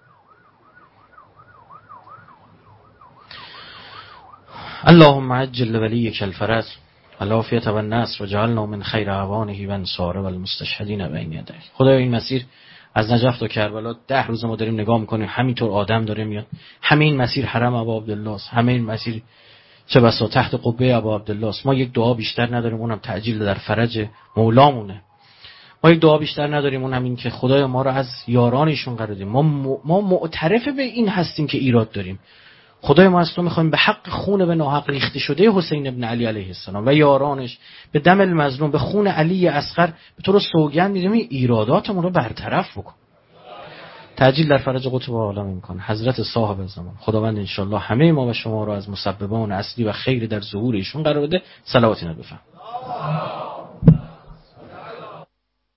اللهم عجل لولیک الفرج والعافیة والنصر وجعلنا من خیر اعوانه و انصاره والمستشهدین بین یدیه. خدایا این مسیر از نجف تا کربلا 10 روز ما داریم نگاه میکنیم، همینطور آدم داره میاد. همه این مسیر حرم ابا عبدالله است، همه این مسیر چه بسا تحت قبه ابا عبدالله است. ما یک دعا بیشتر نداریم، اونم تعجیل در فرج مولامونه. ما یک دعا بیشتر نداریم، اون هم این که خدایا ما رو از یارانشون قرار دیم. ما معترف به این هستیم که ایراد داریم. خدای ما از تو میخوایم به حق خون به ناحق ریخته شده حسین ابن علی علیه السلام و یارانش، به دم المظلوم، به خون علی اصغر، به تو رو سوگند میدیم این ایراداتمون رو برطرف بکن. تعجیل در فرج قطب عالم میکنه حضرت صاحب زمان. خداوند انشالله همه ما و شما رو از مسببان اصلی و خیر در ظهور ایشون قرار بده. صلواتی نبفهم.